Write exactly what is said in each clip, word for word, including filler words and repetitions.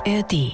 A R D.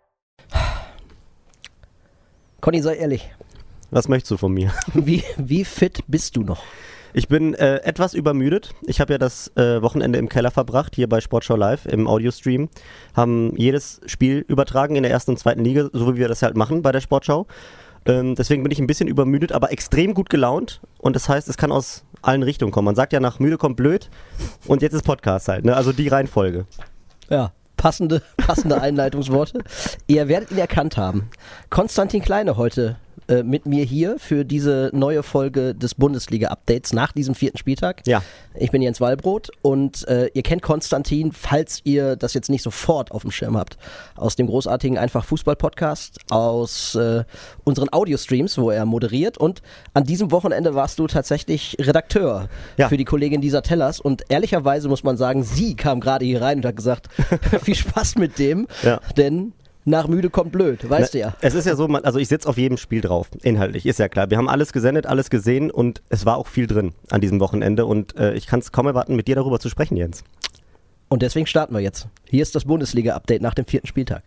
Conny, sei ehrlich. Was möchtest du von mir? Wie, wie fit bist du noch? Ich bin äh, etwas übermüdet. Ich habe ja das äh, Wochenende im Keller verbracht, hier bei Sportschau Live im Audiostream. Haben jedes Spiel übertragen in der ersten und zweiten Liga, so wie wir das halt machen bei der Sportschau. Ähm, deswegen bin ich ein bisschen übermüdet, aber extrem gut gelaunt. Und das heißt, es kann aus allen Richtungen kommen. Man sagt ja, nach müde kommt blöd. Und jetzt ist Podcast halt, ne? Also die Reihenfolge. Ja, passende, passende Einleitungsworte. Ihr werdet ihn erkannt haben. Konstantin Kleine heute äh, mit mir hier für diese neue Folge des Bundesliga-Updates nach diesem vierten Spieltag. Ja. Ich bin Jens Wallbrot und äh, ihr kennt Konstantin, falls ihr das jetzt nicht sofort auf dem Schirm habt, aus dem großartigen Einfach-Fußball-Podcast, aus äh, unseren Audio-Streams, wo er moderiert, und an diesem Wochenende warst du tatsächlich Redakteur ja. für die Kollegin Lisa Tellers, und ehrlicherweise muss man sagen, sie kam gerade hier rein und hat gesagt, viel Spaß mit dem, ja. denn nach müde kommt blöd, weißt Na, du ja. Es ist ja so, man, also ich sitze auf jedem Spiel drauf, inhaltlich, ist ja klar. Wir haben alles gesendet, alles gesehen und es war auch viel drin an diesem Wochenende und äh, ich kann es kaum erwarten, mit dir darüber zu sprechen, Jens. Und deswegen starten wir jetzt. Hier ist das Bundesliga-Update nach dem vierten Spieltag.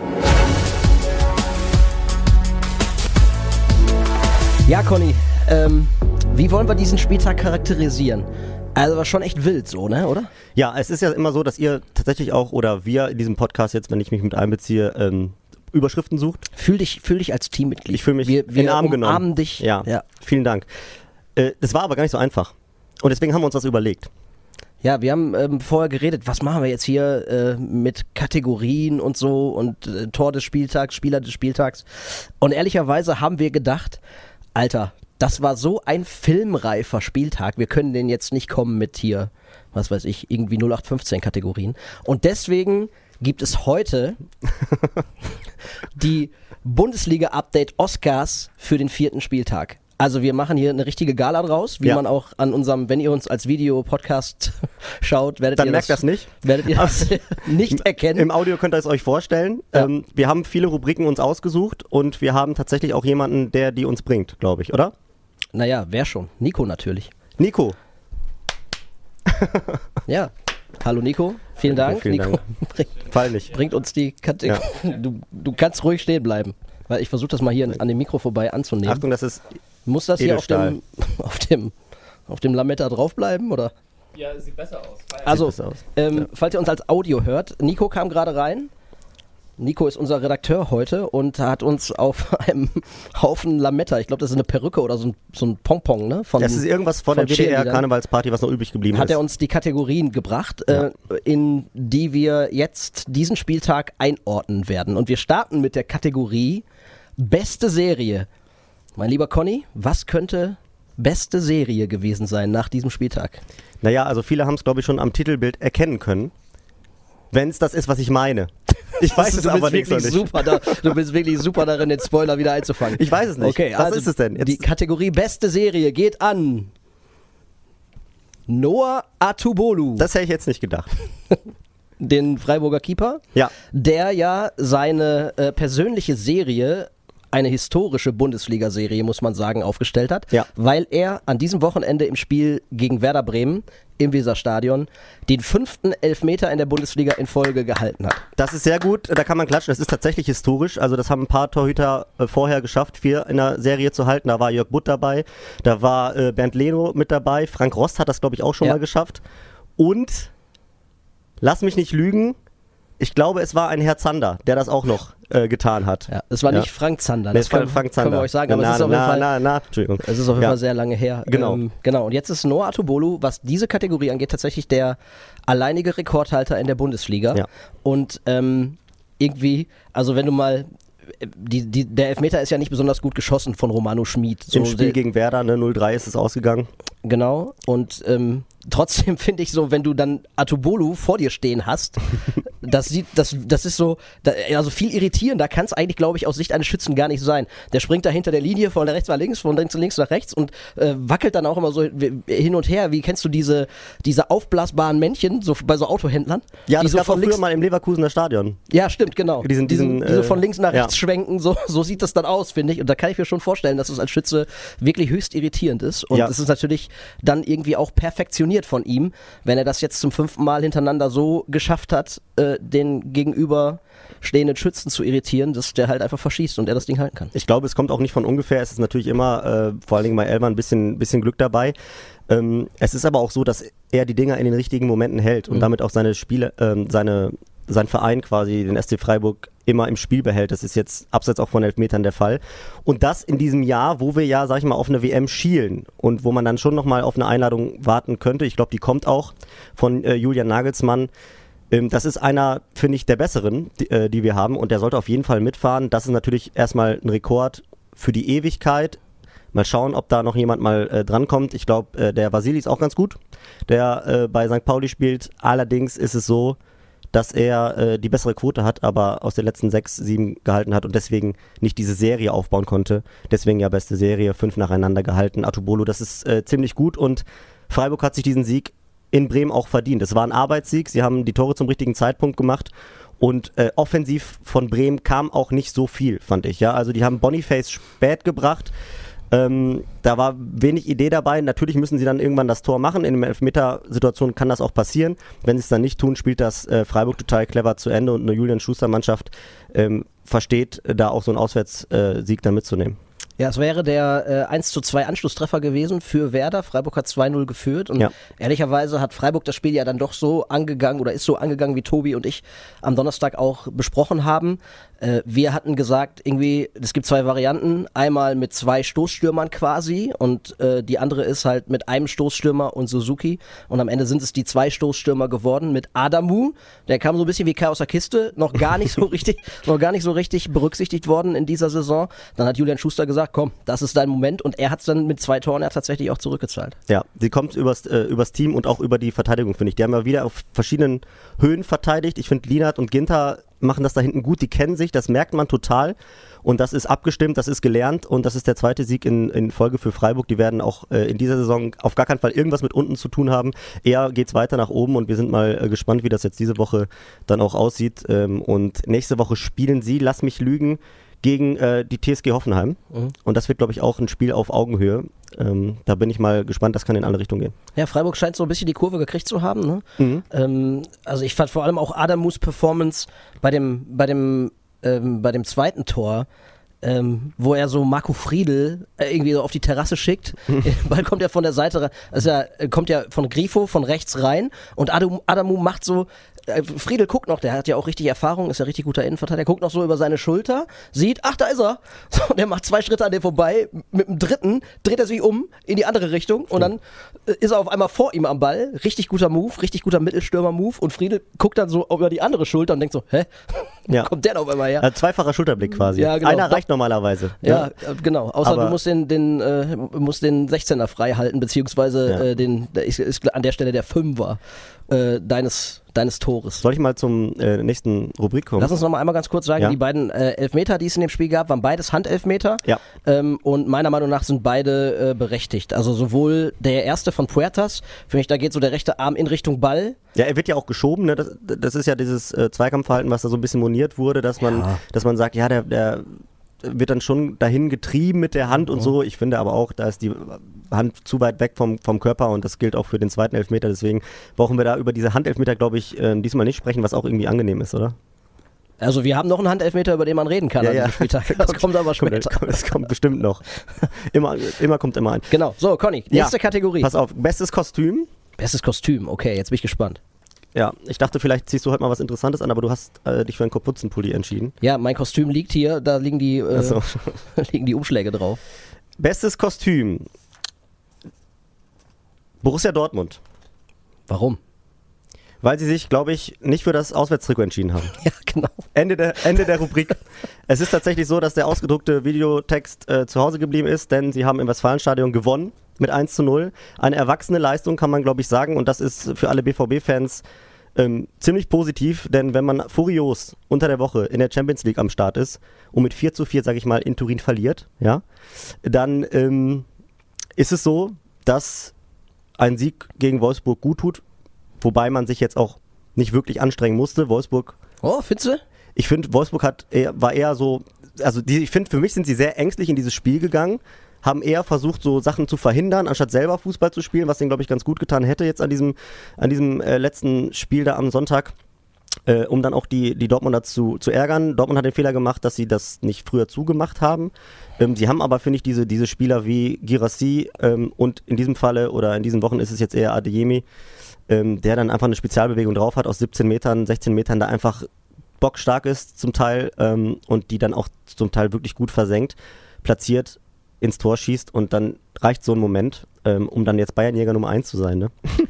Ja, Conny, ähm, wie wollen wir diesen Spieltag charakterisieren? Also war schon echt wild so, ne, oder? Ja, es ist ja immer so, dass ihr tatsächlich auch, oder wir in diesem Podcast jetzt, wenn ich mich mit einbeziehe, ähm, Überschriften sucht. Fühl dich, fühl dich als Teammitglied. Ich fühle mich wir, wir in den Arm umarmen genommen. dich. Ja, ja, vielen Dank. Äh, das war aber gar nicht so einfach. Und deswegen haben wir uns das überlegt. Ja, wir haben ähm, vorher geredet, was machen wir jetzt hier äh, mit Kategorien und so und äh, Tor des Spieltags, Spieler des Spieltags. Und ehrlicherweise haben wir gedacht, Alter, das war so ein filmreifer Spieltag, wir können den jetzt nicht kommen mit hier, was weiß ich, irgendwie null acht fünfzehn Kategorien. Und deswegen gibt es heute die Bundesliga-Update Oscars für den vierten Spieltag. Also wir machen hier eine richtige Gala draus, wie ja. man auch an unserem, wenn ihr uns als Video-Podcast schaut, werdet Dann ihr merkt das, das nicht. Werdet ihr das nicht erkennen. Im Audio könnt ihr es euch vorstellen. Ja. Ähm, wir haben viele Rubriken uns ausgesucht und wir haben tatsächlich auch jemanden, der die uns bringt, glaube ich, oder? Naja, wer schon? Nico natürlich. Nico. Ja. Hallo Nico, vielen Dank. Vielen Nico Dank. Bringt, Fall nicht. bringt uns die Kategorie. Ja. Du, du kannst ruhig stehen bleiben. Weil ich versuche das mal hier an dem Mikro vorbei anzunehmen. Achtung, das ist Muss das hier auf Edelstahl. dem, auf dem, auf dem Lametta draufbleiben, oder? Ja, sieht besser aus. Feier. Also, besser aus. ähm, Ja. falls ihr uns als Audio hört, Nico kam gerade rein. Nico ist unser Redakteur heute und hat uns auf einem Haufen Lametta, ich glaube, das ist eine Perücke oder so ein, so ein Pompon, ne? Von, Das ist irgendwas von, von der W D Cheerleadern. R-Karnevalsparty, was noch übrig geblieben Hat ist. er uns die Kategorien gebracht, Ja. äh, in die wir jetzt diesen Spieltag einordnen werden. Und wir starten mit der Kategorie Beste Serie. Mein lieber Conny, was könnte beste Serie gewesen sein nach diesem Spieltag? Naja, also viele haben es, glaube ich, schon am Titelbild erkennen können. Wenn es das ist, was ich meine. Ich weiß es du aber bist nicht so wirklich nicht. super da, Du bist wirklich super darin, den Spoiler wieder einzufangen. Ich weiß es nicht. Okay, was also ist es denn? Jetzt die Kategorie Beste Serie geht an Noah Atubolu, das hätte ich jetzt nicht gedacht. den Freiburger Keeper, Ja. der ja seine äh, persönliche Serie, eine historische Bundesliga-Serie, muss man sagen, aufgestellt hat, Ja. weil er an diesem Wochenende im Spiel gegen Werder Bremen im Weserstadion den fünften Elfmeter in der Bundesliga in Folge gehalten hat. Das ist sehr gut, da kann man klatschen. Das ist tatsächlich historisch. Also das haben ein paar Torhüter äh, vorher geschafft, vier in der Serie zu halten. Da war Jörg Butt dabei, da war äh, Bernd Leno mit dabei, Frank Rost hat das, glaube ich, auch schon Ja. mal geschafft. Und, lass mich nicht lügen, ich glaube, es war ein Herr Zander, der das auch noch äh, getan hat. Ja, es war Ja. nicht Frank Zander, Nee, das es war können, Frank Zander. können wir euch sagen, aber na, es ist auf jeden na, Fall... na, na, Entschuldigung. Es ist auf jeden Ja. Fall sehr lange her. Genau. Ähm, genau. Und jetzt ist Noah Atubolu, was diese Kategorie angeht, tatsächlich der alleinige Rekordhalter in der Bundesliga. Ja. Und ähm, irgendwie, also wenn du mal, die, die, der Elfmeter ist ja nicht besonders gut geschossen von Romano Schmid. So Im Spiel der- gegen Werder, ne, null drei ist es ausgegangen. Genau. Und ähm, trotzdem finde ich so, wenn du dann Atubolu vor dir stehen hast, das sieht, das, das ist so, da, also viel irritierender kann es eigentlich, glaube ich, aus Sicht eines Schützen gar nicht sein. Der springt da hinter der Linie von rechts nach links, von links nach links nach rechts und äh, wackelt dann auch immer so hin und her. Wie kennst du diese, diese aufblasbaren Männchen so bei so Autohändlern? Ja, die das so gab auch von früher links, mal im Leverkusener Stadion. ja, stimmt, genau. Diesen- diesen, die so äh, von links nach ja. rechts schwenken, so, so sieht das dann aus, finde ich. Und da kann ich mir schon vorstellen, dass es als Schütze wirklich höchst irritierend ist. Und Ja. es ist natürlich dann irgendwie auch perfektioniert von ihm, wenn er das jetzt zum fünften Mal hintereinander so geschafft hat, äh, den Gegenüber stehenden Schützen zu irritieren, dass der halt einfach verschießt und er das Ding halten kann. Ich glaube, es kommt auch nicht von ungefähr. Es ist natürlich immer, äh, vor allen Dingen bei Elfer, ein bisschen, bisschen Glück dabei. Ähm, es ist aber auch so, dass er die Dinger in den richtigen Momenten hält und mhm. damit auch seine Spiele, ähm, seine, sein Verein quasi, den S C Freiburg, immer im Spiel behält. Das ist jetzt abseits auch von Elfmetern der Fall. Und das in diesem Jahr, wo wir ja, sag ich mal, auf eine W M schielen und wo man dann schon nochmal auf eine Einladung warten könnte. Ich glaube, die kommt auch von äh, Julian Nagelsmann. Ähm, das ist einer, finde ich, der besseren, die, äh, die wir haben und der sollte auf jeden Fall mitfahren. Das ist natürlich erstmal ein Rekord für die Ewigkeit. Mal schauen, ob da noch jemand mal äh, drankommt. Ich glaube, äh, der Vasili ist auch ganz gut, der äh, bei Sankt Pauli spielt. Allerdings ist es so, dass er äh, die bessere Quote hat, aber aus den letzten sechs, sieben gehalten hat und deswegen nicht diese Serie aufbauen konnte. Deswegen ja beste Serie, fünf nacheinander gehalten. Atubolo, das ist äh, ziemlich gut und Freiburg hat sich diesen Sieg in Bremen auch verdient. Es war ein Arbeitssieg, sie haben die Tore zum richtigen Zeitpunkt gemacht und äh, offensiv von Bremen kam auch nicht so viel, fand ich. Ja, also die haben Boniface spät gebracht. Ähm, da war wenig Idee dabei. Natürlich müssen sie dann irgendwann das Tor machen. In einer Elfmeter-Situation kann das auch passieren. Wenn sie es dann nicht tun, spielt das äh, Freiburg total clever zu Ende und eine Julian-Schuster-Mannschaft ähm, versteht, da auch so einen Auswärtssieg dann mitzunehmen. Ja, es wäre der äh, eins zu zwei Anschlusstreffer gewesen für Werder. Freiburg hat zwei null geführt und ja. ehrlicherweise hat Freiburg das Spiel ja dann doch so angegangen oder ist so angegangen, wie Tobi und ich am Donnerstag auch besprochen haben. Äh, wir hatten gesagt, irgendwie, es gibt zwei Varianten. Einmal mit zwei Stoßstürmern quasi und äh, die andere ist halt mit einem Stoßstürmer und Suzuki und am Ende sind es die zwei Stoßstürmer geworden mit Adamu. Der kam so ein bisschen wie Kai aus der Kiste, noch gar nicht so richtig, noch gar nicht so richtig berücksichtigt worden in dieser Saison. Dann hat Julian Schuster gesagt, komm, das ist dein Moment und er hat es dann mit zwei Toren ja tatsächlich auch zurückgezahlt. Ja, sie kommt übers, äh, übers Team und auch über die Verteidigung, finde ich. Die haben ja wieder auf verschiedenen Höhen verteidigt. Ich finde, Lienert und Ginter machen das da hinten gut, die kennen sich, das merkt man total und das ist abgestimmt, das ist gelernt und das ist der zweite Sieg in, in Folge für Freiburg. Die werden auch äh, in dieser Saison auf gar keinen Fall irgendwas mit unten zu tun haben. Eher geht's weiter nach oben und wir sind mal äh, gespannt, wie das jetzt diese Woche dann auch aussieht ähm, und nächste Woche spielen sie, lass mich lügen, gegen äh, die T S G Hoffenheim. Mhm. Und das wird, glaube ich, auch ein Spiel auf Augenhöhe. Ähm, da bin ich mal gespannt, das kann in alle Richtungen gehen. Ja, Freiburg scheint so ein bisschen die Kurve gekriegt zu haben. Ne? Mhm. Ähm, also ich fand vor allem auch Adamus Performance bei dem, bei dem, ähm, bei dem zweiten Tor, ähm, wo er so Marco Friedl äh, irgendwie so auf die Terrasse schickt. Der Ball kommt ja von der Seite rein, also er kommt ja von Grifo von rechts rein und Adamu, Adamu macht so, äh, Friedl guckt noch, der hat ja auch richtig Erfahrung, ist ja richtig guter Innenverteidiger, der guckt noch so über seine Schulter, sieht, ach, da ist er. So, der macht zwei Schritte an dem vorbei, mit dem dritten dreht er sich um in die andere Richtung und dann äh, ist er auf einmal vor ihm am Ball. Richtig guter Move, richtig guter Mittelstürmer-Move und Friedl guckt dann so über die andere Schulter und denkt so, hä? Ja. Kommt der da auf einmal her? Ja, zweifacher Schulterblick quasi. Ja, genau. Einer reicht normalerweise. Ja, ja, genau. Außer Aber du musst den, den, äh, musst den sechzehner frei halten, beziehungsweise ja. äh, den, der ist, ist an der Stelle der Fünfer äh, deines, deines Tores. Soll ich mal zum äh, nächsten Rubrik kommen? Lass uns noch mal einmal ganz kurz sagen, ja. die beiden äh, Elfmeter, die es in dem Spiel gab, waren beides Handelfmeter. Ja. Ähm, und meiner Meinung nach sind beide äh, berechtigt. Also sowohl der erste von Puertas, für mich da geht so der rechte Arm in Richtung Ball. Ja, er wird ja auch geschoben, ne? das, das ist ja dieses äh, Zweikampfverhalten, was da so ein bisschen moniert wurde, dass man, ja. dass man sagt, ja, der, der wird dann schon dahin getrieben mit der Hand und mhm. so. Ich finde aber auch, da ist die Hand zu weit weg vom, vom Körper und das gilt auch für den zweiten Elfmeter. Deswegen brauchen wir da über diese Handelfmeter, glaube ich, äh, diesmal nicht sprechen, was auch irgendwie angenehm ist, oder? Also wir haben noch einen Handelfmeter, über den man reden kann ja, an ja. diesem Spieltag. Das kommt, kommt aber später. Das kommt, das kommt bestimmt noch. Immer, immer kommt immer ein. Genau. So, Conny, nächste ja. Kategorie. Pass auf, bestes Kostüm. Bestes Kostüm, okay, jetzt bin ich gespannt. Ja, ich dachte, vielleicht ziehst du heute mal was Interessantes an, aber du hast äh, dich für einen Kapuzenpulli entschieden. Ja, mein Kostüm liegt hier, da liegen die, äh, so. liegen die Umschläge drauf. Bestes Kostüm. Borussia Dortmund. Warum? Weil sie sich, glaube ich, nicht für das Auswärtstrikot entschieden haben. Ja, genau. Ende der, Ende der Rubrik. Es ist tatsächlich so, dass der ausgedruckte Videotext äh, zu Hause geblieben ist, denn sie haben im Westfalenstadion gewonnen mit eins zu null. Eine erwachsene Leistung, kann man, glaube ich, sagen. Und das ist für alle B V B-Fans ähm, ziemlich positiv, denn wenn man furios unter der Woche in der Champions League am Start ist und mit vier zu vier, sage ich mal, in Turin verliert, ja, dann ähm, ist es so, dass ein Sieg gegen Wolfsburg gut tut, wobei man sich jetzt auch nicht wirklich anstrengen musste. Wolfsburg. Oh, findest du? Ich finde, Wolfsburg hat eher, war eher so, also die, ich finde, für mich sind sie sehr ängstlich in dieses Spiel gegangen, haben eher versucht, so Sachen zu verhindern, anstatt selber Fußball zu spielen, was denen, glaube ich, ganz gut getan hätte jetzt an diesem, an diesem äh, letzten Spiel da am Sonntag. äh, um dann auch die, die Dortmunder zu, zu ärgern. Dortmund hat den Fehler gemacht, dass sie das nicht früher zugemacht haben. Ähm, sie haben aber, finde ich, diese, diese Spieler wie Guirassy ähm, und in diesem Falle oder in diesen Wochen ist es jetzt eher Adeyemi, ähm, der dann einfach eine Spezialbewegung drauf hat aus siebzehn Metern, sechzehn Metern, da einfach bockstark ist zum Teil ähm, und die dann auch zum Teil wirklich gut versenkt, platziert, ins Tor schießt und dann reicht so ein Moment, ähm, um dann jetzt Bayernjäger Nummer eins zu sein, ne?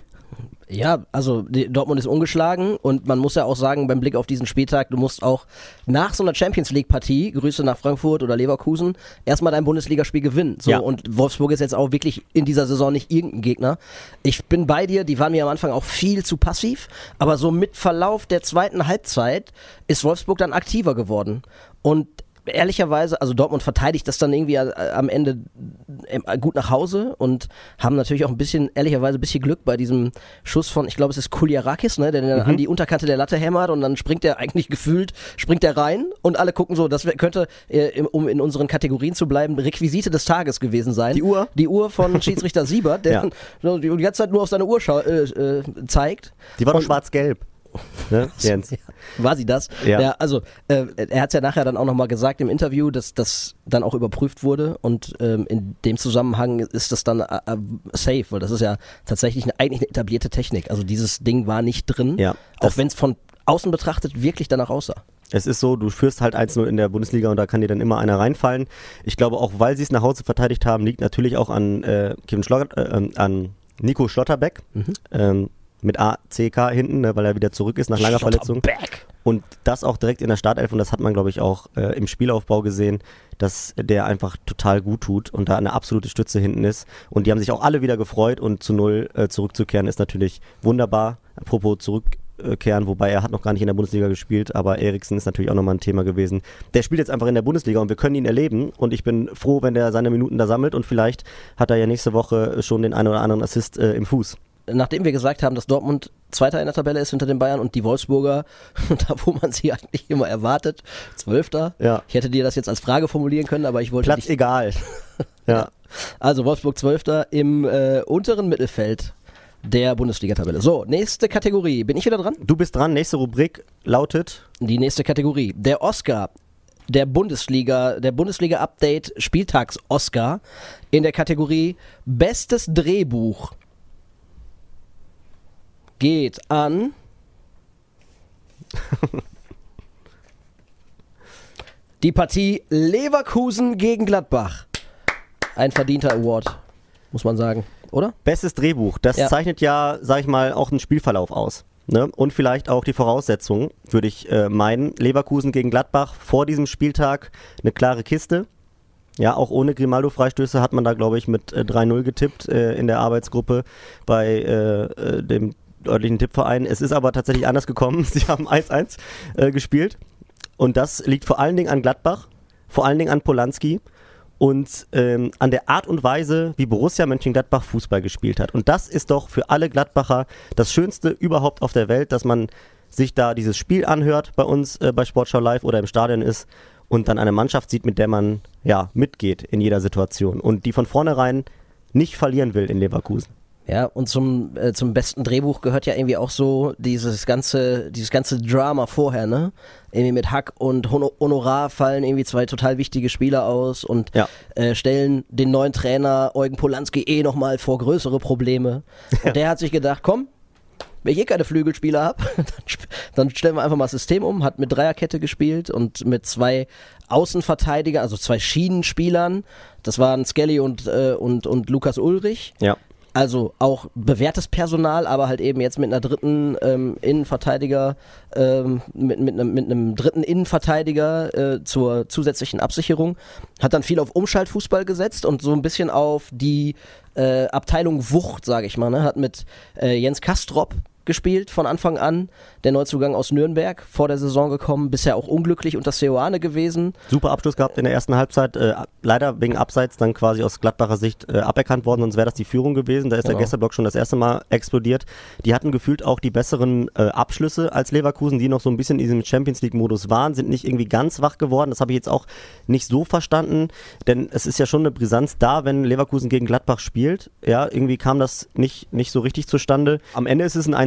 Ja, also die, Dortmund ist ungeschlagen und man muss ja auch sagen, beim Blick auf diesen Spieltag, du musst auch nach so einer Champions-League-Partie, Grüße nach Frankfurt oder Leverkusen, erstmal dein Bundesligaspiel gewinnen. So, ja. Und Wolfsburg ist jetzt auch wirklich in dieser Saison nicht irgendein Gegner. Ich bin bei dir, die waren mir am Anfang auch viel zu passiv, aber so mit Verlauf der zweiten Halbzeit ist Wolfsburg dann aktiver geworden. Und ehrlicherweise, also Dortmund verteidigt das dann irgendwie am Ende gut nach Hause und haben natürlich auch ein bisschen, ehrlicherweise ein bisschen Glück bei diesem Schuss von, ich glaube es ist Kuliarakis, ne, der dann mhm. an die Unterkante der Latte hämmert und dann springt der eigentlich gefühlt, springt der rein und alle gucken so, das könnte, um in unseren Kategorien zu bleiben, Requisite des Tages gewesen sein. Die Uhr? Die Uhr von Schiedsrichter Siebert, der ja. so die ganze Zeit nur auf seine Uhr schau- äh, äh, zeigt. Die war doch schwarz-gelb. Ne, Jens? Ja, war sie das? Ja, ja also äh, er hat es ja nachher dann auch nochmal gesagt im Interview, dass das dann auch überprüft wurde und ähm, in dem Zusammenhang ist das dann äh, safe, weil das ist ja tatsächlich eine, eigentlich eine etablierte Technik. Also dieses Ding war nicht drin, ja, auch wenn es von außen betrachtet wirklich danach aussah. Es ist so, du führst halt eins null in der Bundesliga und da kann dir dann immer einer reinfallen. Ich glaube auch, weil sie es nach Hause verteidigt haben, liegt natürlich auch an, äh, Kevin Schlott, äh, an Nico Schlotterbeck. Mhm. Ähm, mit A C K hinten, ne, weil er wieder zurück ist nach langer Verletzung. Und das auch direkt in der Startelf und das hat man, glaube ich, auch äh, im Spielaufbau gesehen, dass der einfach total gut tut und da eine absolute Stütze hinten ist. Und die haben sich auch alle wieder gefreut und zu null äh, zurückzukehren ist natürlich wunderbar. Apropos zurückkehren, wobei er hat noch gar nicht in der Bundesliga gespielt, aber Eriksen ist natürlich auch nochmal ein Thema gewesen. Der spielt jetzt einfach in der Bundesliga und wir können ihn erleben und ich bin froh, wenn der seine Minuten da sammelt und vielleicht hat er ja nächste Woche schon den einen oder anderen Assist äh, im Fuß. Nachdem wir gesagt haben, dass Dortmund Zweiter in der Tabelle ist hinter den Bayern und die Wolfsburger, da wo man sie eigentlich immer erwartet, Zwölfter. Ja. Ich hätte dir das jetzt als Frage formulieren können, aber ich wollte Platz nicht. egal. Ja. Also Wolfsburg Zwölfter im äh, unteren Mittelfeld der Bundesliga-Tabelle. So, nächste Kategorie. Bin ich wieder dran? Du bist dran. Nächste Rubrik lautet? Die nächste Kategorie. Der Oscar der Bundesliga, der Bundesliga-Update Spieltags-Oscar in der Kategorie Bestes Drehbuch geht an die Partie Leverkusen gegen Gladbach. Ein verdienter Award, muss man sagen, oder? Bestes Drehbuch, das ja. zeichnet ja, sag ich mal, auch einen Spielverlauf aus. Ne? Und vielleicht auch die Voraussetzungen, würde ich äh, meinen. Leverkusen gegen Gladbach vor diesem Spieltag eine klare Kiste. Ja, auch ohne Grimaldo-Freistöße hat man da, glaube ich, mit äh, drei null getippt äh, in der Arbeitsgruppe bei äh, dem örtlichen Tippverein. Es ist aber tatsächlich anders gekommen. Sie haben eins eins äh, gespielt und das liegt vor allen Dingen an Gladbach, vor allen Dingen an Polanski und ähm, an der Art und Weise, wie Borussia Mönchengladbach Fußball gespielt hat. Und das ist doch für alle Gladbacher das Schönste überhaupt auf der Welt, dass man sich da dieses Spiel anhört bei uns äh, bei Sportschau Live oder im Stadion ist und dann eine Mannschaft sieht, mit der man ja mitgeht in jeder Situation und die von vornherein nicht verlieren will in Leverkusen. Ja, und zum, äh, zum besten Drehbuch gehört ja irgendwie auch so dieses ganze, dieses ganze Drama vorher, ne? Irgendwie mit Hack und Honorar fallen irgendwie zwei total wichtige Spieler aus und ja. äh, stellen den neuen Trainer Eugen Polanski eh nochmal vor größere Probleme. Und ja. der hat sich gedacht, komm, wenn ich eh keine Flügelspieler habe, dann, dann stellen wir einfach mal das System um, hat mit Dreierkette gespielt und mit zwei Außenverteidigern, also zwei Schienenspielern, das waren Skelly und, äh, und, und Lukas Ulrich. Ja. Also auch bewährtes Personal, aber halt eben jetzt mit einer dritten ähm, Innenverteidiger, ähm, mit, mit, einem, mit einem dritten Innenverteidiger äh, zur zusätzlichen Absicherung. Hat dann viel auf Umschaltfußball gesetzt und so ein bisschen auf die äh, Abteilung Wucht, sage ich mal. Ne? Hat mit äh, Jens Kastrop gespielt von Anfang an, der Neuzugang aus Nürnberg, vor der Saison gekommen, bisher auch unglücklich unter Seoane gewesen. Super Abschluss gehabt in der ersten Halbzeit, äh, leider wegen Abseits dann quasi aus Gladbacher Sicht äh, aberkannt worden, sonst wäre das die Führung gewesen, da ist genau. der Gästeblock schon das erste Mal explodiert. Die hatten gefühlt auch die besseren äh, Abschlüsse als Leverkusen, die noch so ein bisschen in diesem Champions-League-Modus waren, sind nicht irgendwie ganz wach geworden, das habe ich jetzt auch nicht so verstanden, denn es ist ja schon eine Brisanz da, wenn Leverkusen gegen Gladbach spielt, ja, irgendwie kam das nicht, nicht so richtig zustande. Am Ende ist es ein eins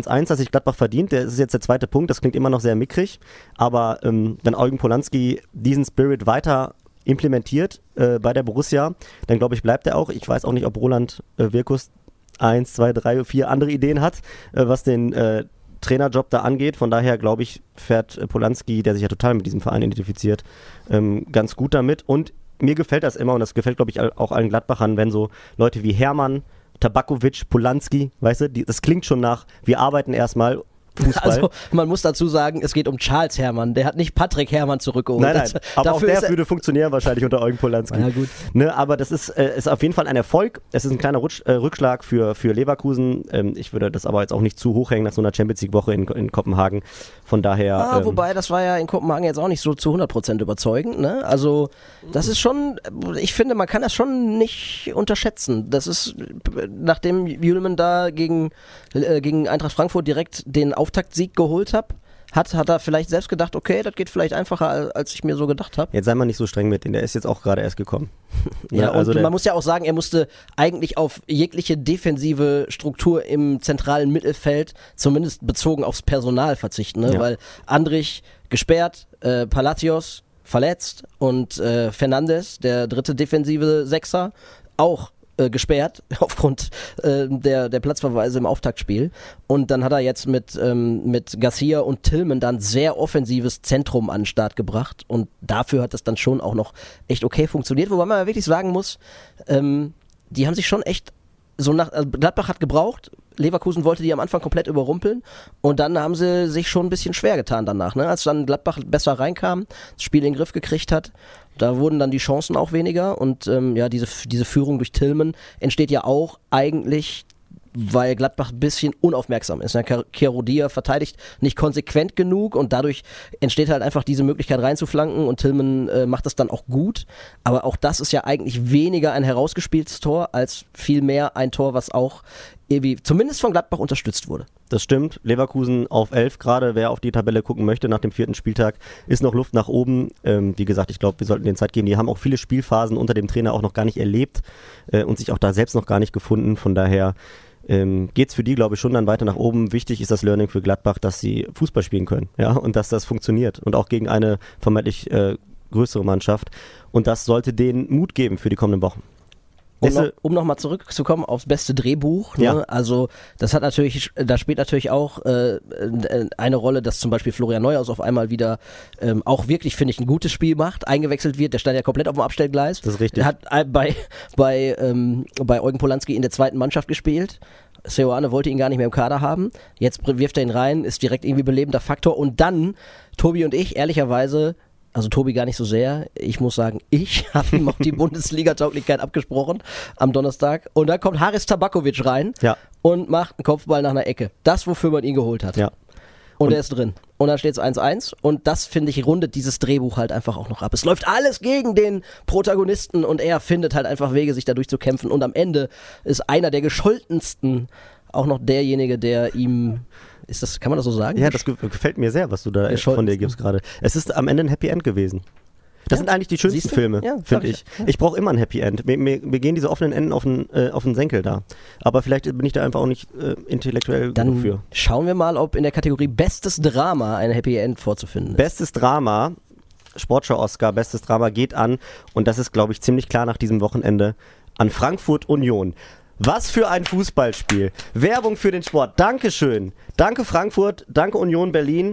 eins, das sich Gladbach verdient. Der ist jetzt der zweite Punkt, das klingt immer noch sehr mickrig, aber ähm, wenn Eugen Polanski diesen Spirit weiter implementiert äh, bei der Borussia, dann glaube ich, bleibt er auch. Ich weiß auch nicht, ob Roland äh, Wirkus eins, zwei, drei, vier andere Ideen hat, äh, was den äh, Trainerjob da angeht. Von daher, glaube ich, fährt äh, Polanski, der sich ja total mit diesem Verein identifiziert, ähm, ganz gut damit. Und mir gefällt das immer, und das gefällt, glaube ich, auch allen Gladbachern, wenn so Leute wie Hermann, Tabakovic, Polanski, weißt du, die, das klingt schon nach, wir arbeiten erstmal Fußball. Also man muss dazu sagen, es geht um Charles Herrmann, der hat nicht Patrick Herrmann zurückgeholt. Nein, nein, das, aber auch der er, würde funktionieren wahrscheinlich unter Eugen Polanski. Ja, gut. Ne, aber das ist, äh, ist auf jeden Fall ein Erfolg. Es ist ein kleiner Rutsch, äh, Rückschlag für, für Leverkusen. Ähm, ich würde das aber jetzt auch nicht zu hoch hängen nach so einer Champions-League-Woche in, in Kopenhagen. Von daher... Ah, ähm, wobei, das war ja in Kopenhagen jetzt auch nicht so zu hundert Prozent überzeugend. Ne? Also das ist schon, ich finde, man kann das schon nicht unterschätzen. Das ist, nachdem Jühlmann da gegen, äh, gegen Eintracht Frankfurt direkt den Auftaktsieg geholt hat, Hat, hat er vielleicht selbst gedacht, okay, das geht vielleicht einfacher, als ich mir so gedacht habe. Jetzt sei mal nicht so streng mit ihm, der ist jetzt auch gerade erst gekommen. Ja, ja, also und man muss ja auch sagen, er musste eigentlich auf jegliche defensive Struktur im zentralen Mittelfeld, zumindest bezogen aufs Personal, verzichten, ne? Ja. Weil Andrich gesperrt, äh, Palacios verletzt und äh, Fernandes, der dritte defensive Sechser, auch gesperrt aufgrund äh, der, der Platzverweise im Auftaktspiel. Und dann hat er jetzt mit, ähm, mit Garcia und Tillman dann sehr offensives Zentrum an den Start gebracht und dafür hat das dann schon auch noch echt okay funktioniert, wobei man wirklich sagen muss, ähm, die haben sich schon echt so nach, also Gladbach hat gebraucht, Leverkusen wollte die am Anfang komplett überrumpeln und dann haben sie sich schon ein bisschen schwer getan danach, ne? Als dann Gladbach besser reinkam, das Spiel in den Griff gekriegt hat, da wurden dann die Chancen auch weniger und ähm, ja, diese, diese Führung durch Tillman entsteht ja auch eigentlich, weil Gladbach ein bisschen unaufmerksam ist. Kerodia verteidigt nicht konsequent genug und dadurch entsteht halt einfach diese Möglichkeit reinzuflanken und Tillman äh, macht das dann auch gut, aber auch das ist ja eigentlich weniger ein herausgespieltes Tor, als vielmehr ein Tor, was auch irgendwie zumindest von Gladbach unterstützt wurde. Das stimmt, Leverkusen auf elf gerade, wer auf die Tabelle gucken möchte nach dem vierten Spieltag, ist noch Luft nach oben. Ähm, wie gesagt, ich glaube, wir sollten denen Zeit geben, die haben auch viele Spielphasen unter dem Trainer auch noch gar nicht erlebt äh, und sich auch da selbst noch gar nicht gefunden, von daher ähm, geht es für die, glaube ich, schon dann weiter nach oben. Wichtig ist das Learning für Gladbach, dass sie Fußball spielen können, ja, und dass das funktioniert und auch gegen eine vermeintlich äh, größere Mannschaft und das sollte denen Mut geben für die kommenden Wochen. Um, noch, um nochmal zurückzukommen aufs beste Drehbuch, ne? Ja. Also das hat natürlich, da spielt natürlich auch äh, eine Rolle, dass zum Beispiel Florian Neuhaus auf einmal wieder ähm, auch wirklich, finde ich, ein gutes Spiel macht, eingewechselt wird, der stand ja komplett auf dem Abstellgleis. Das ist richtig. Der hat äh, bei, bei, ähm, bei Eugen Polanski in der zweiten Mannschaft gespielt. Seoane wollte ihn gar nicht mehr im Kader haben, jetzt wirft er ihn rein, ist direkt irgendwie belebender Faktor und dann, Tobi und ich, ehrlicherweise, also Tobi gar nicht so sehr. Ich muss sagen, ich habe ihm auch die Bundesliga-Tauglichkeit abgesprochen am Donnerstag. Und dann kommt Haris Tabakovic rein Ja. und macht einen Kopfball nach einer Ecke. Das, wofür man ihn geholt hat. Ja. Und, Und er ist drin. Und dann steht es eins eins. Und das, finde ich, rundet dieses Drehbuch halt einfach auch noch ab. Es läuft alles gegen den Protagonisten und er findet halt einfach Wege, sich dadurch zu kämpfen. Und am Ende ist einer der gescholtensten auch noch derjenige, der ihm... Ist das, kann man das so sagen? Ja, das ge- gefällt mir sehr, was du da Scholz- von dir gibst gerade. Es ist am Ende ein Happy End gewesen. Das Ja. sind eigentlich die schönsten Siehst du? Filme, Ja, sag finde ich ich. ja. Ich brauche immer ein Happy End. Mir, mir, mir gehen diese offenen Enden auf den, äh, auf den Senkel da. Aber vielleicht bin ich da einfach auch nicht äh, intellektuell Dann genug für. schauen wir mal, ob in der Kategorie Bestes Drama ein Happy End vorzufinden ist. Bestes Drama, Sportschau-Oscar, bestes Drama geht an, und das ist, glaube ich, ziemlich klar nach diesem Wochenende, an Frankfurt Union. Was für ein Fußballspiel. Werbung für den Sport. Dankeschön. Danke Frankfurt, danke Union Berlin,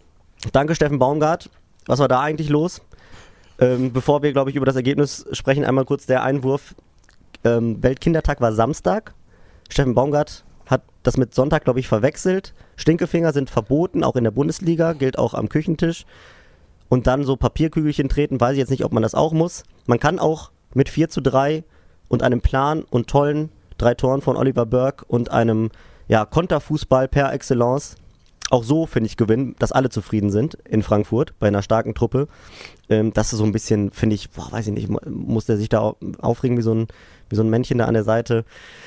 danke Steffen Baumgart. Was war da eigentlich los? Ähm, bevor wir, glaube ich, über das Ergebnis sprechen, einmal kurz der Einwurf. Ähm, Weltkindertag war Samstag. Steffen Baumgart hat das mit Sonntag, glaube ich, verwechselt. Stinkefinger sind verboten, auch in der Bundesliga, gilt auch am Küchentisch. Und dann so Papierkügelchen treten, weiß ich jetzt nicht, ob man das auch muss. Man kann auch mit vier zu drei und einem Plan und tollen drei Toren von Oliver Burke und einem ja, Konterfußball per Excellence auch so, finde ich, gewinnen, dass alle zufrieden sind in Frankfurt bei einer starken Truppe. Ähm, das ist so ein bisschen, finde ich, boah, weiß ich nicht, muss der sich da aufregen wie so ein, wie so ein Männchen da an der Seite.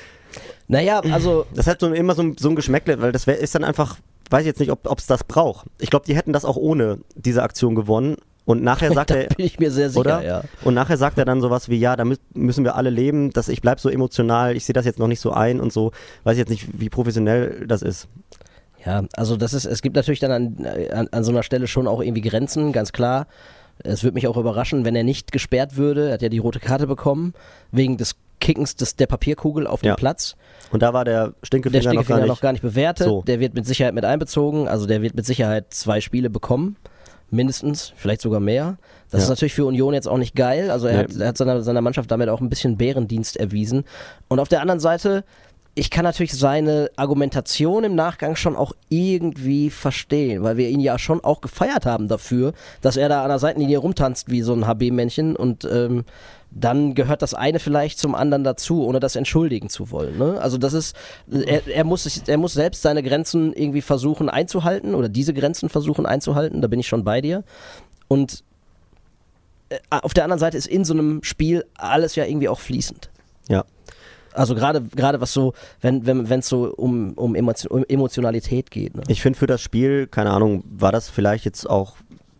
Naja, also... Das hat so immer so ein, so ein Geschmäckle, weil das wär, ist dann einfach, weiß ich jetzt nicht, ob es das braucht. Ich glaube, die hätten das auch ohne diese Aktion gewonnen. Und nachher sagt da er, bin ich mir sehr sicher, oder? ja. Und nachher sagt er dann sowas wie, ja, da mü- müssen wir alle leben, dass ich bleib so emotional, ich sehe das jetzt noch nicht so ein und so, weiß ich jetzt nicht, wie professionell das ist. Ja, also das ist, es gibt natürlich dann an, an, an so einer Stelle schon auch irgendwie Grenzen, ganz klar. Es würde mich auch überraschen, wenn er nicht gesperrt würde. Er hat ja die rote Karte bekommen, wegen des Kickens des, der Papierkugel auf dem Ja. Platz. Und da war der Stinkefinger, Der Stinkefinger noch, gar noch gar nicht bewertet. So. Der wird mit Sicherheit mit einbezogen. Also der wird mit Sicherheit zwei Spiele bekommen. Mindestens, vielleicht sogar mehr. Das Ja. ist natürlich für Union jetzt auch nicht geil. Also er Nee. hat, er hat seiner, seiner Mannschaft damit auch ein bisschen Bärendienst erwiesen. Und auf der anderen Seite, ich kann natürlich seine Argumentation im Nachgang schon auch irgendwie verstehen, weil wir ihn ja schon auch gefeiert haben dafür, dass er da an der Seitenlinie rumtanzt wie so ein H B-Männchen und ähm, dann gehört das eine vielleicht zum anderen dazu, ohne das entschuldigen zu wollen. Ne? Also das ist, er, er, muss sich, er muss selbst seine Grenzen irgendwie versuchen einzuhalten oder diese Grenzen versuchen einzuhalten, da bin ich schon bei dir. Und äh, auf der anderen Seite ist in so einem Spiel alles ja irgendwie auch fließend. Ja. Also gerade gerade was so, wenn wenn wenn es so um, um, Emotio- um Emotionalität geht. Ne? Ich finde für das Spiel, keine Ahnung, war das vielleicht jetzt auch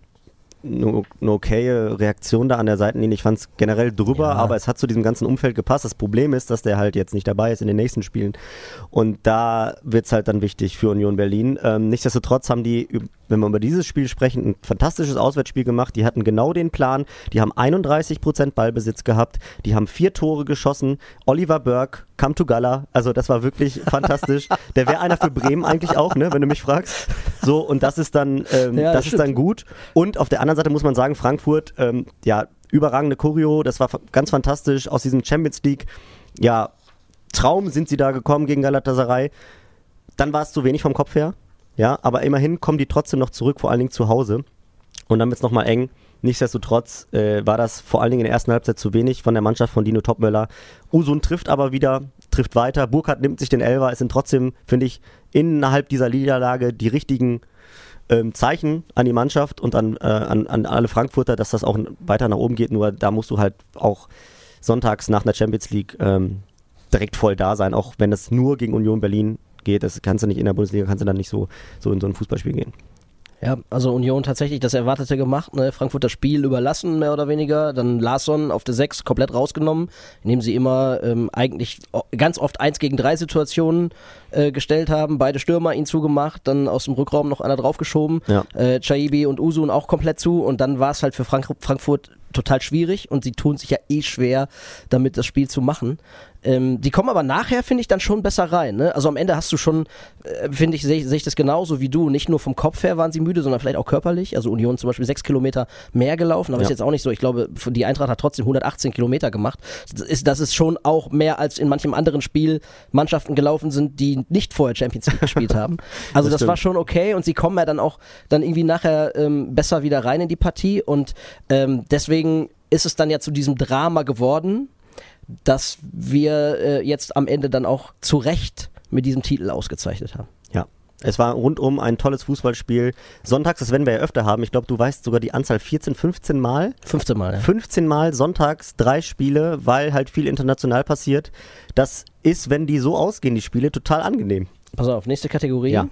eine eine okaye Reaktion da an der Seitenlinie. Ich fand es generell drüber, Ja. aber es hat zu diesem ganzen Umfeld gepasst. Das Problem ist, dass der halt jetzt nicht dabei ist in den nächsten Spielen. Und da wird es halt dann wichtig für Union Berlin. Ähm, nichtsdestotrotz haben die, wenn wir über dieses Spiel sprechen, ein fantastisches Auswärtsspiel gemacht. Die hatten genau den Plan. Die haben einunddreißig Prozent Ballbesitz gehabt. Die haben vier Tore geschossen. Oliver Burke kam to Gala. Also das war wirklich fantastisch. Der wäre einer für Bremen eigentlich auch, ne, wenn du mich fragst. So, und das ist dann, ähm, Ja, das das ist dann stimmt. gut. Und auf der anderen Seite muss man sagen, Frankfurt, ähm, ja, überragende Choreo. Das war fa- ganz fantastisch. Aus diesem Champions League, ja, Traum sind sie da gekommen gegen Galatasaray. Dann war es zu wenig vom Kopf her. Ja, aber immerhin kommen die trotzdem noch zurück, vor allen Dingen zu Hause. Und dann wird es nochmal eng. Nichtsdestotrotz äh, war das vor allen Dingen in der ersten Halbzeit zu wenig von der Mannschaft von Dino Topmöller. Usun trifft aber wieder, trifft weiter. Burkhardt nimmt sich den Elfer. Es sind trotzdem, finde ich, innerhalb dieser Niederlage die richtigen ähm, Zeichen an die Mannschaft und an, äh, an, an alle Frankfurter, dass das auch weiter nach oben geht. Nur da musst du halt auch sonntags nach der Champions League ähm, direkt voll da sein, auch wenn es nur gegen Union Berlin geht. Das kannst du nicht in der Bundesliga, kannst du dann nicht so, so in so ein Fußballspiel gehen. Ja, also Union tatsächlich das Erwartete gemacht, ne? Frankfurt das Spiel überlassen, mehr oder weniger, dann Larsson auf der sechs komplett rausgenommen, indem sie immer ähm, eigentlich o- ganz oft eins gegen drei Situationen äh, gestellt haben, beide Stürmer ihn zugemacht, dann aus dem Rückraum noch einer draufgeschoben, Ja. äh, Chaibi und Usun auch komplett zu und dann war es halt für Frank- Frankfurt total schwierig und sie tun sich ja eh schwer, damit das Spiel zu machen. Ähm, die kommen aber nachher, finde ich, dann schon besser rein. Ne? Also am Ende hast du schon, äh, finde ich, sehe ich, seh ich das genauso wie du. Nicht nur vom Kopf her waren sie müde, sondern vielleicht auch körperlich. Also Union zum Beispiel sechs Kilometer mehr gelaufen, aber Ja. ist jetzt auch nicht so. Ich glaube, die Eintracht hat trotzdem hundertachtzehn Kilometer gemacht. Das ist, das ist schon auch mehr als in manchem anderen Spiel Mannschaften gelaufen sind, die nicht vorher Champions League gespielt haben. Also Das das, war stimmt. schon okay und sie kommen ja dann auch dann irgendwie nachher ähm, besser wieder rein in die Partie und ähm, deswegen ist es dann ja zu diesem Drama geworden, dass wir äh, jetzt am Ende dann auch zu Recht mit diesem Titel ausgezeichnet haben. Ja. Es war rundum ein tolles Fußballspiel. Sonntags, das werden wir ja öfter haben. Ich glaube, du weißt sogar die Anzahl vierzehn, fünfzehn Mal. fünfzehn Mal, ja. fünfzehn Mal sonntags drei Spiele, weil halt viel international passiert. Das ist, wenn die so ausgehen, die Spiele, total angenehm. Pass auf, nächste Kategorie. Ja.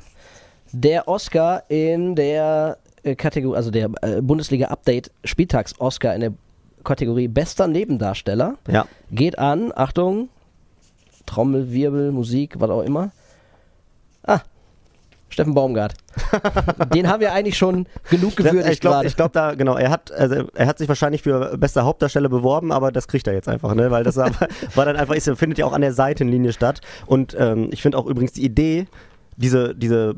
Der Oscar in der äh, Kategorie, also der äh, Bundesliga-Update Spieltags-Oscar in der Kategorie bester Nebendarsteller Ja. geht an, Achtung, Trommelwirbel, Musik, was auch immer. Ah, Steffen Baumgart. Den haben wir eigentlich schon genug gewürdigt ich glaube, gerade. ich glaub, da genau. Er hat, also er hat sich wahrscheinlich für bester Hauptdarsteller beworben, aber das kriegt er jetzt einfach, ne? Weil das war, war dann einfach, ist, findet ja auch an der Seitenlinie statt. Und ähm, ich finde auch übrigens die Idee, diese diese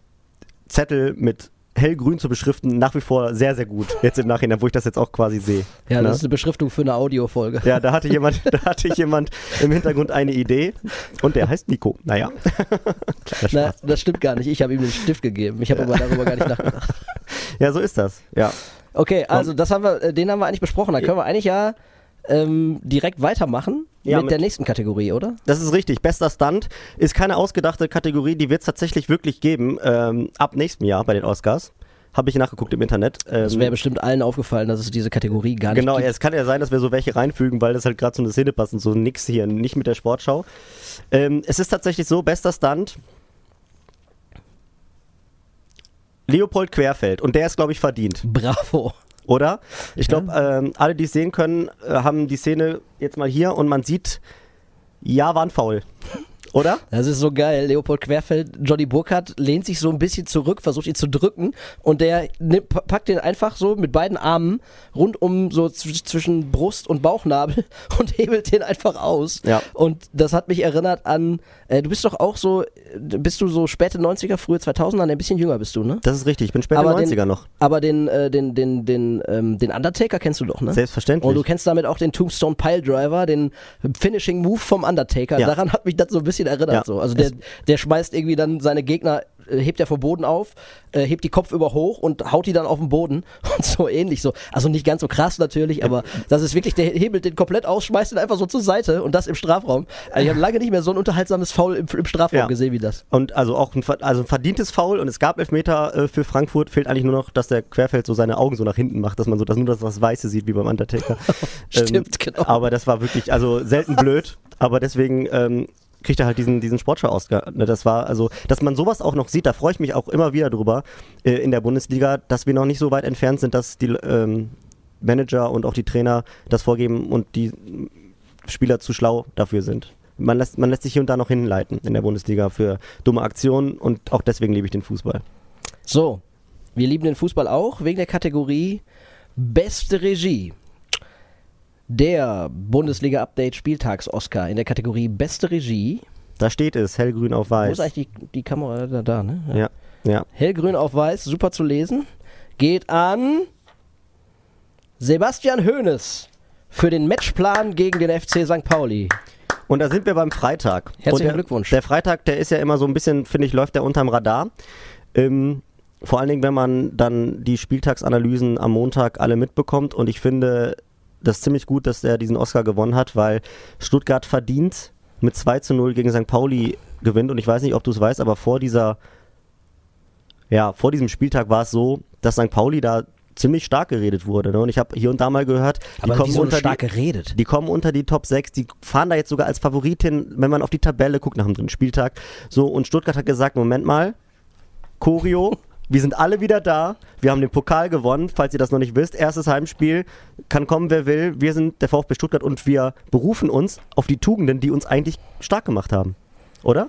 Zettel mit hellgrün zu beschriften, nach wie vor sehr, sehr gut. Jetzt im Nachhinein, wo ich das jetzt auch quasi sehe. Ja, Ne? das ist eine Beschriftung für eine Audiofolge. Ja, da hatte jemand, da hatte jemand im Hintergrund eine Idee und der heißt Nico. Naja. Kleiner Na, Spaß. das stimmt gar nicht. Ich habe ihm den Stift gegeben. Ich habe aber darüber gar nicht nachgedacht. Ja, so ist das. Ja. Okay, also das haben wir, äh, den haben wir eigentlich besprochen. Da können wir eigentlich ja ähm, direkt weitermachen Ja, mit, mit- der nächsten Kategorie, oder? Das ist richtig. Bester Stunt ist keine ausgedachte Kategorie, die wird es tatsächlich wirklich geben. Ähm, ab nächstem Jahr bei den Oscars. Habe ich nachgeguckt im Internet. Ähm, Es wäre bestimmt allen aufgefallen, dass es diese Kategorie gar Genau, nicht ja, gibt. es kann ja sein, dass wir so welche reinfügen, weil das halt gerade so eine Szene passt und so nix hier, nicht mit der Sportschau. Ähm, es ist tatsächlich so, bester Stunt Leopold Querfeld und der ist, glaube ich, verdient, Bravo. oder? Ich Ja. glaube, ähm, alle, die es sehen können, äh, haben die Szene jetzt mal hier und man sieht, ja, war ein Foul. Oder? Das ist so geil. Leopold Querfeld, Johnny Burkhardt lehnt sich so ein bisschen zurück, versucht ihn zu drücken und der nimmt, packt den einfach so mit beiden Armen rund um so zw- zwischen Brust und Bauchnabel und hebelt den einfach aus. Ja. Und das hat mich erinnert an, äh, du bist doch auch so, bist du so späte neunziger, frühe zweitausender, ein bisschen jünger bist du, ne? Das ist richtig, ich bin später Aber neunziger den, noch. Aber den, äh, den, den, den, ähm, den Undertaker kennst du doch, ne? Selbstverständlich. Und du kennst damit auch den Tombstone Piledriver, den Finishing Move vom Undertaker. Ja. Daran hat mich das so ein bisschen erinnert. Ja. So. Also der, der schmeißt irgendwie dann seine Gegner, äh, hebt er vom Boden auf, äh, hebt die Kopfüber hoch und haut die dann auf den Boden und so ähnlich so. Also nicht ganz so krass natürlich, aber das ist wirklich, der hebelt den komplett aus, schmeißt ihn einfach so zur Seite und das im Strafraum. Also ich habe lange nicht mehr so ein unterhaltsames Foul im, im Strafraum Ja. gesehen wie das. Und also auch ein, also ein verdientes Foul und es gab Elfmeter äh, für Frankfurt. Fehlt eigentlich nur noch, dass der Querfeld so seine Augen so nach hinten macht, dass man so dass nur das, das Weiße sieht wie beim Undertaker. Stimmt, genau. Aber das war wirklich, also selten blöd, aber deswegen ähm, kriegt er halt diesen, diesen Sportschau-Oscar. Ne, das war, also, dass man sowas auch noch sieht, da freue ich mich auch immer wieder drüber äh, in der Bundesliga, dass wir noch nicht so weit entfernt sind, dass die ähm, Manager und auch die Trainer das vorgeben und die Spieler zu schlau dafür sind. Man lässt, man lässt sich hier und da noch hinleiten in der Bundesliga für dumme Aktionen und auch deswegen liebe ich den Fußball. So, wir lieben den Fußball auch wegen der Kategorie Beste Regie. Der Bundesliga-Update Spieltags-Oscar in der Kategorie Beste Regie. Da steht es, hellgrün auf Wo weiß. ist eigentlich die, die Kamera? Da, da, ne? Ja, ja. Hellgrün auf weiß, super zu lesen. Geht an Sebastian Hoeneß für den Matchplan gegen den F C Sankt Pauli. Und da sind wir beim Freitag. Herzlichen und der, Glückwunsch. Der Freitag, der ist ja immer so ein bisschen, finde ich, läuft der unterm Radar. Ähm, vor allen Dingen, wenn man dann die Spieltagsanalysen am Montag alle mitbekommt. Und ich finde das ziemlich gut, dass er diesen Oscar gewonnen hat, weil Stuttgart verdient mit zwei zu null gegen Sankt Pauli gewinnt. Und ich weiß nicht, ob du es weißt, aber vor dieser, ja, vor diesem Spieltag war es so, dass Sankt Pauli da ziemlich stark geredet wurde. Ne? Und ich habe hier und da mal gehört, die Aber kommen wieso unter stark die, geredet? die kommen unter die Top sechs, die fahren da jetzt sogar als Favoritin, wenn man auf die Tabelle guckt nach dem dritten Spieltag. So, und Stuttgart hat gesagt, Moment mal, Choreo, wir sind alle wieder da, wir haben den Pokal gewonnen, falls ihr das noch nicht wisst, erstes Heimspiel, kann kommen wer will, wir sind der VfB Stuttgart und wir berufen uns auf die Tugenden, die uns eigentlich stark gemacht haben. Oder?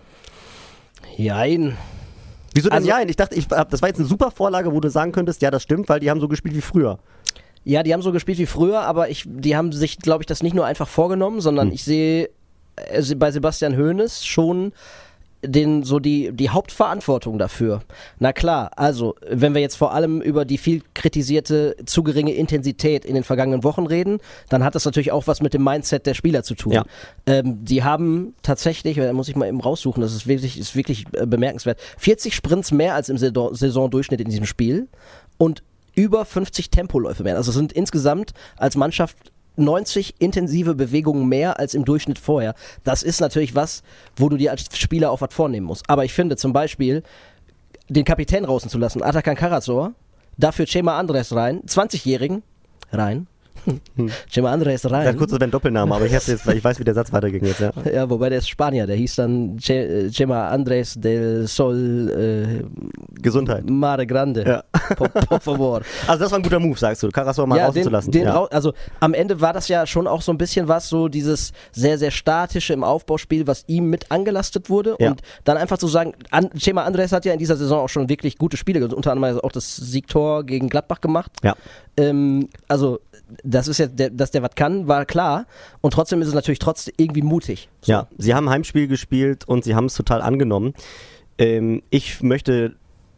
Jein. Wieso denn Also- ja? Ich dachte, ich, das war jetzt eine super Vorlage, wo du sagen könntest, ja, das stimmt, weil die haben so gespielt wie früher. Ja, die haben so gespielt wie früher, aber ich, die haben sich, glaube ich, das nicht nur einfach vorgenommen, sondern Hm. ich sehe äh, bei Sebastian Hoeneß schon den, so die, die Hauptverantwortung dafür. Na klar, also, wenn wir jetzt vor allem über die viel kritisierte zu geringe Intensität in den vergangenen Wochen reden, dann hat das natürlich auch was mit dem Mindset der Spieler zu tun. Ja. Ähm, die haben tatsächlich, da muss ich mal eben raussuchen, das ist wirklich, ist wirklich äh, bemerkenswert, vierzig Sprints mehr als im Saison, Saisondurchschnitt in diesem Spiel und über fünfzig Tempoläufe mehr. Also es sind insgesamt als Mannschaft neunzig intensive Bewegungen mehr als im Durchschnitt vorher. Das ist natürlich was, wo du dir als Spieler auch was vornehmen musst. Aber ich finde zum Beispiel, den Kapitän draußen zu lassen, Atakan Karasor, dafür Cema Andres rein, zwanzigjährigen rein. Cema Andres rein. Ja, kurz, das wäre ein Doppelname, aber ich, hab's jetzt, weil ich weiß, wie der Satz weiterging jetzt. Ja. Ja, wobei der ist Spanier, der hieß dann Ce- Cema Andres del Sol äh, Gesundheit. Mare Grande. Ja. Por, por favor. Also das war ein guter Move, sagst du, Karasor mal Ja, rauszulassen. den, den ja. rau- also am Ende war das ja schon auch so ein bisschen was, so dieses sehr, sehr statische im Aufbauspiel, was ihm mit angelastet wurde. Ja. Und dann einfach zu sagen, An- Cema Andres hat ja in dieser Saison auch schon wirklich gute Spiele, gemacht, unter anderem auch das Siegtor gegen Gladbach gemacht. Ja. Ähm, also das ist ja, der, dass der was kann, war klar. Und trotzdem ist es natürlich trotzdem irgendwie mutig. So. Ja, sie haben Heimspiel gespielt und sie haben es total angenommen. Ähm, ich möchte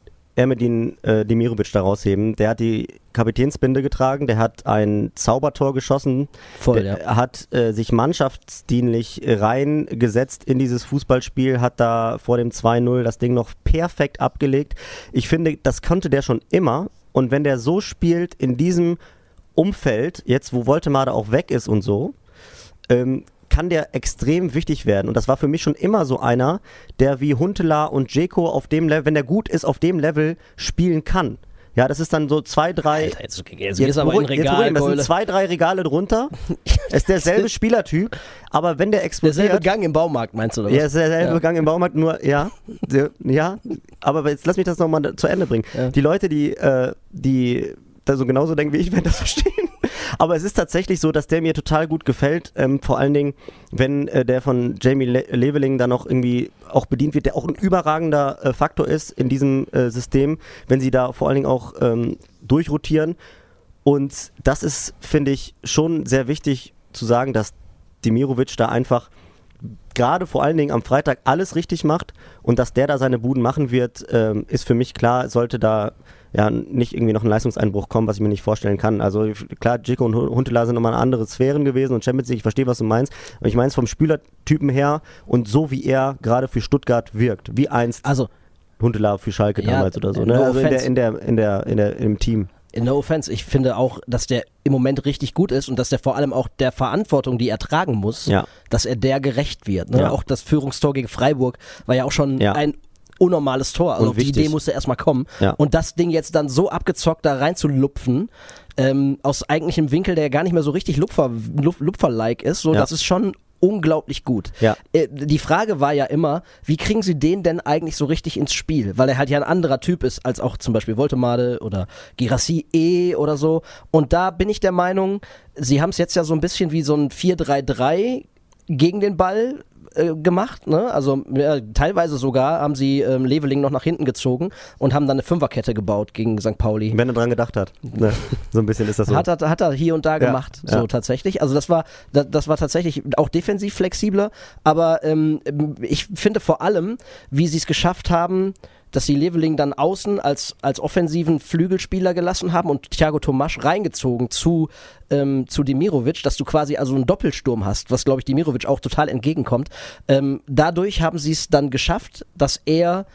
Ermedin äh, Demirovic da rausheben. Der hat die Kapitänsbinde getragen, der hat ein Zaubertor geschossen, Voll, der ja. hat äh, sich mannschaftsdienlich reingesetzt in dieses Fußballspiel, hat da vor dem zwei null das Ding noch perfekt abgelegt. Ich finde, das konnte der schon immer und wenn der so spielt in diesem Umfeld, jetzt wo Woltemade auch weg ist und so, ähm, kann der extrem wichtig werden. Und das war für mich schon immer so einer, der wie Huntelaar und Dzeko auf dem Level, wenn der gut ist, auf dem Level spielen kann. Ja, das ist dann so zwei, drei... Alter, jetzt, jetzt gehst du aber in beruhig- jetzt beruhigen, Regal, das sind Keule. zwei, drei Regale drunter. Ist derselbe Spielertyp, aber wenn der explodiert... Derselbe Gang im Baumarkt, meinst du, oder was? Ja, ist derselbe Ja. Gang im Baumarkt, nur, ja, der- ja, aber jetzt lass mich das nochmal zu Ende bringen. Ja. Die Leute, die, äh, die da so genauso denken wie ich, werden das verstehen. Aber es ist tatsächlich so, dass der mir total gut gefällt. Ähm, vor allen Dingen, wenn äh, der von Jamie Le- Leveling dann noch irgendwie auch bedient wird, der auch ein überragender äh, Faktor ist in diesem äh, System, wenn sie da vor allen Dingen auch ähm, durchrotieren. Und das ist, finde ich, schon sehr wichtig zu sagen, dass Demirovic da einfach gerade vor allen Dingen am Freitag alles richtig macht und dass der da seine Buden machen wird, ähm, ist für mich klar, sollte da ja nicht irgendwie noch ein Leistungseinbruch kommen, was ich mir nicht vorstellen kann. Also klar, Dzeko und Huntelaar sind nochmal andere Sphären gewesen und Champions League, ich verstehe, was du meinst, aber ich meine es vom Spielertypen her und so wie er gerade für Stuttgart wirkt, wie einst Also, Huntelaar für Schalke ja, damals oder so, ne? no Also in der, offense. in der, in der, in der, im Team. no offense, ich finde auch, dass der im Moment richtig gut ist und dass der vor allem auch der Verantwortung, die er tragen muss, Ja. dass er der gerecht wird. Ne? Ja. Auch das Führungstor gegen Freiburg war ja auch schon Ja. ein unnormales Tor. Also Und auf die wichtig. Idee musste erstmal kommen. Ja. Und das Ding jetzt dann so abgezockt da reinzulupfen, ähm, aus eigentlichem Winkel, der gar nicht mehr so richtig Lupfer, Lup- Lupfer-like ist, so, Ja. das ist schon unglaublich gut. Ja. Äh, die Frage war ja immer, wie kriegen sie den denn eigentlich so richtig ins Spiel? Weil er halt ja ein anderer Typ ist, als auch zum Beispiel Woltemade oder Girassi E oder so. Und da bin ich der Meinung, sie haben es jetzt ja so ein bisschen wie so ein vier drei drei gegen den Ball äh, gemacht, ne? Also ja, teilweise sogar haben sie ähm, Leveling noch nach hinten gezogen und haben dann eine Fünferkette gebaut gegen Sankt Pauli. Wenn er dran gedacht hat. Ne? So ein bisschen ist das so. Hat er, hat er hier und da Ja, gemacht, so ja. tatsächlich. Also das war, das, das war tatsächlich auch defensiv flexibler, aber ähm, ich finde vor allem, wie sie es geschafft haben, dass sie Leveling dann außen als, als offensiven Flügelspieler gelassen haben und Thiago Tomasch reingezogen zu, ähm, zu Demirovic, dass du quasi also einen Doppelsturm hast, was glaube ich Demirovic auch total entgegenkommt. Ähm, dadurch haben sie es dann geschafft, dass er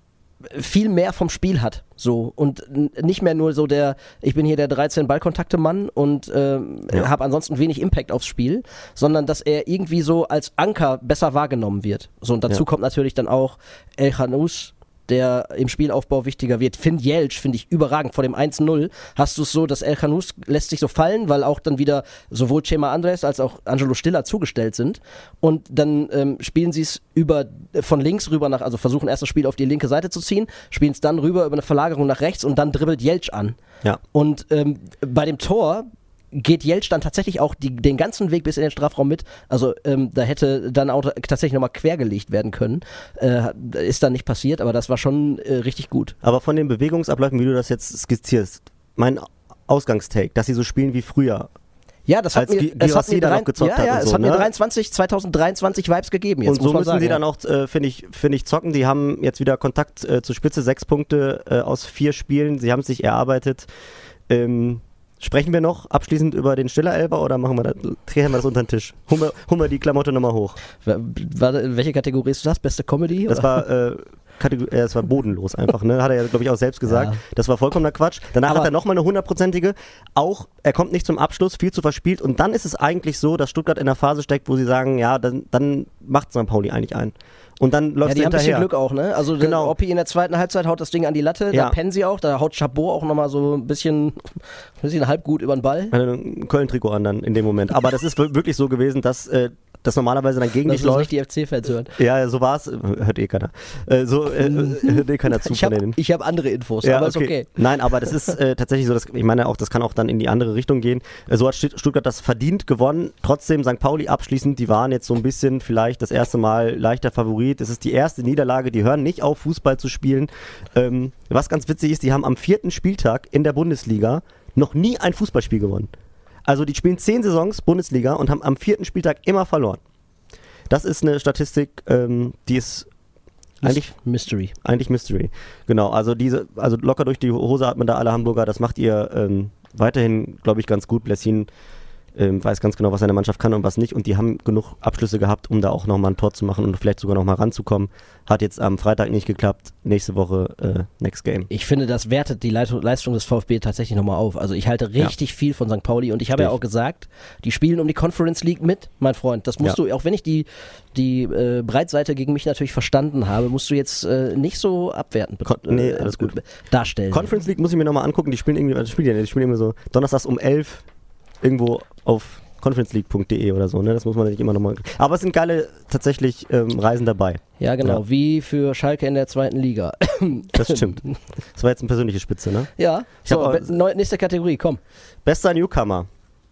viel mehr vom Spiel hat, so, und n- nicht mehr nur so der, ich bin hier der dreizehn Ballkontakte-Mann und ähm, Ja. habe ansonsten wenig Impact aufs Spiel, sondern dass er irgendwie so als Anker besser wahrgenommen wird. So, und dazu Ja. kommt natürlich dann auch El Khanous, der im Spielaufbau wichtiger wird. Finn Jeltsch finde ich überragend. Vor dem eins null hast du es so, dass El Khanous lässt sich so fallen, weil auch dann wieder sowohl Chema Andres als auch Angelo Stiller zugestellt sind. Und dann ähm, spielen sie es über von links rüber nach, also versuchen erst das Spiel auf die linke Seite zu ziehen, spielen es dann rüber über eine Verlagerung nach rechts und dann dribbelt Jeltsch an. Ja. Und ähm, bei dem Tor geht Jeltsch dann tatsächlich auch die, den ganzen Weg bis in den Strafraum mit. Also ähm, da hätte dann auch tatsächlich nochmal quergelegt werden können. Äh, ist dann nicht passiert, aber das war schon äh, richtig gut. Aber von den Bewegungsabläufen, wie du das jetzt skizzierst, mein Ausgangstake, dass sie so spielen wie früher. Ja, das hat Als mir, Gi- es hat Girassi mir, da noch drein- gezockt ja, hat ja, und es so, hat mir ne? dreiundzwanzig, zwanzig dreiundzwanzig Vibes gegeben. Jetzt Und so muss man müssen sagen, sie ja. dann auch, äh, finde ich, finde ich, zocken. Die haben jetzt wieder Kontakt äh, zur Spitze, sechs Punkte äh, aus vier Spielen. Sie haben es sich erarbeitet. Ähm, sprechen wir noch abschließend über den Stiller-Elber oder machen wir das, drehen wir das unter den Tisch? Holen wir, holen wir die Klamotte nochmal hoch. War, war, welche Kategorie ist das? Beste Comedy? Das oder? war, äh, Kategor- äh, das war bodenlos einfach, ne? Hat er ja, glaube ich, auch selbst gesagt. Ja. Das war vollkommener Quatsch. Danach Aber- hat er nochmal eine hundertprozentige. Auch, er kommt nicht zum Abschluss, viel zu verspielt. Und dann ist es eigentlich so, dass Stuttgart in der Phase steckt, wo sie sagen, ja, dann, dann macht Sankt Pauli eigentlich ein. Und dann läuft Ja, sie die haben ein bisschen hinterher. Glück auch, ne? Also Genau. der Oppi in der zweiten Halbzeit haut das Ding an die Latte, Ja. da pennen sie auch, da haut Chabot auch nochmal so ein bisschen, ein bisschen halb gut über den Ball. Hatte ein Köln-Trikot an dann in dem Moment. Aber das ist wir- wirklich so gewesen, dass äh, das normalerweise dann gegen Dass dich das läuft. nicht die F C-Fans hören. Ja, so war es. Hört eh keiner. Äh, so äh, hört eh keiner zu Ich von habe denen. hab andere Infos, aber ist okay. Nein, aber das ist äh, tatsächlich so, dass, ich meine auch, das kann auch dann in die andere Richtung gehen. Äh, so hat Stutt- Stuttgart das verdient gewonnen. Trotzdem Sankt Pauli abschließend, die waren jetzt so ein bisschen vielleicht das erste Mal leichter Favorit. Es ist die erste Niederlage, die hören nicht auf, Fußball zu spielen. Ähm, was ganz witzig ist, die haben am vierten Spieltag in der Bundesliga noch nie ein Fußballspiel gewonnen. Also die spielen zehn Saisons Bundesliga und haben am vierten Spieltag immer verloren. Das ist eine Statistik, ähm, die ist eigentlich Mystery. eigentlich Mystery. Genau, also diese, also locker durch die Hose hat man da alle Hamburger, das macht ihr ähm, weiterhin, glaube ich, ganz gut. Blessin ähm, weiß ganz genau, was seine Mannschaft kann und was nicht, und die haben genug Abschlüsse gehabt, um da auch nochmal ein Tor zu machen und vielleicht sogar nochmal ranzukommen. Hat jetzt am Freitag nicht geklappt, nächste Woche äh, Next Game. Ich finde, das wertet die Leit- Leistung des VfB tatsächlich nochmal auf. Also ich halte richtig viel von Sankt Pauli und ich habe ja Richtig. auch gesagt, die spielen um die Conference League mit, mein Freund. Das musst Ja. du, auch wenn ich die, die äh, Breitseite gegen mich natürlich verstanden habe, musst du jetzt äh, nicht so abwertend Kon- nee, alles gut. äh, darstellen. Conference League muss ich mir nochmal angucken, die spielen irgendwie, also spielen die, ja nicht, die spielen immer so donnerstags um elf irgendwo auf conference league punkt de oder so, ne? Das muss man nicht immer nochmal. Aber es sind geile tatsächlich ähm, Reisen dabei. Ja, genau, Ja. wie für Schalke in der zweiten Liga. Das stimmt. Das war jetzt eine persönliche Spitze, ne? Ja, Ich so, hab auch- be- neu, nächste Kategorie, komm. Bester Newcomer.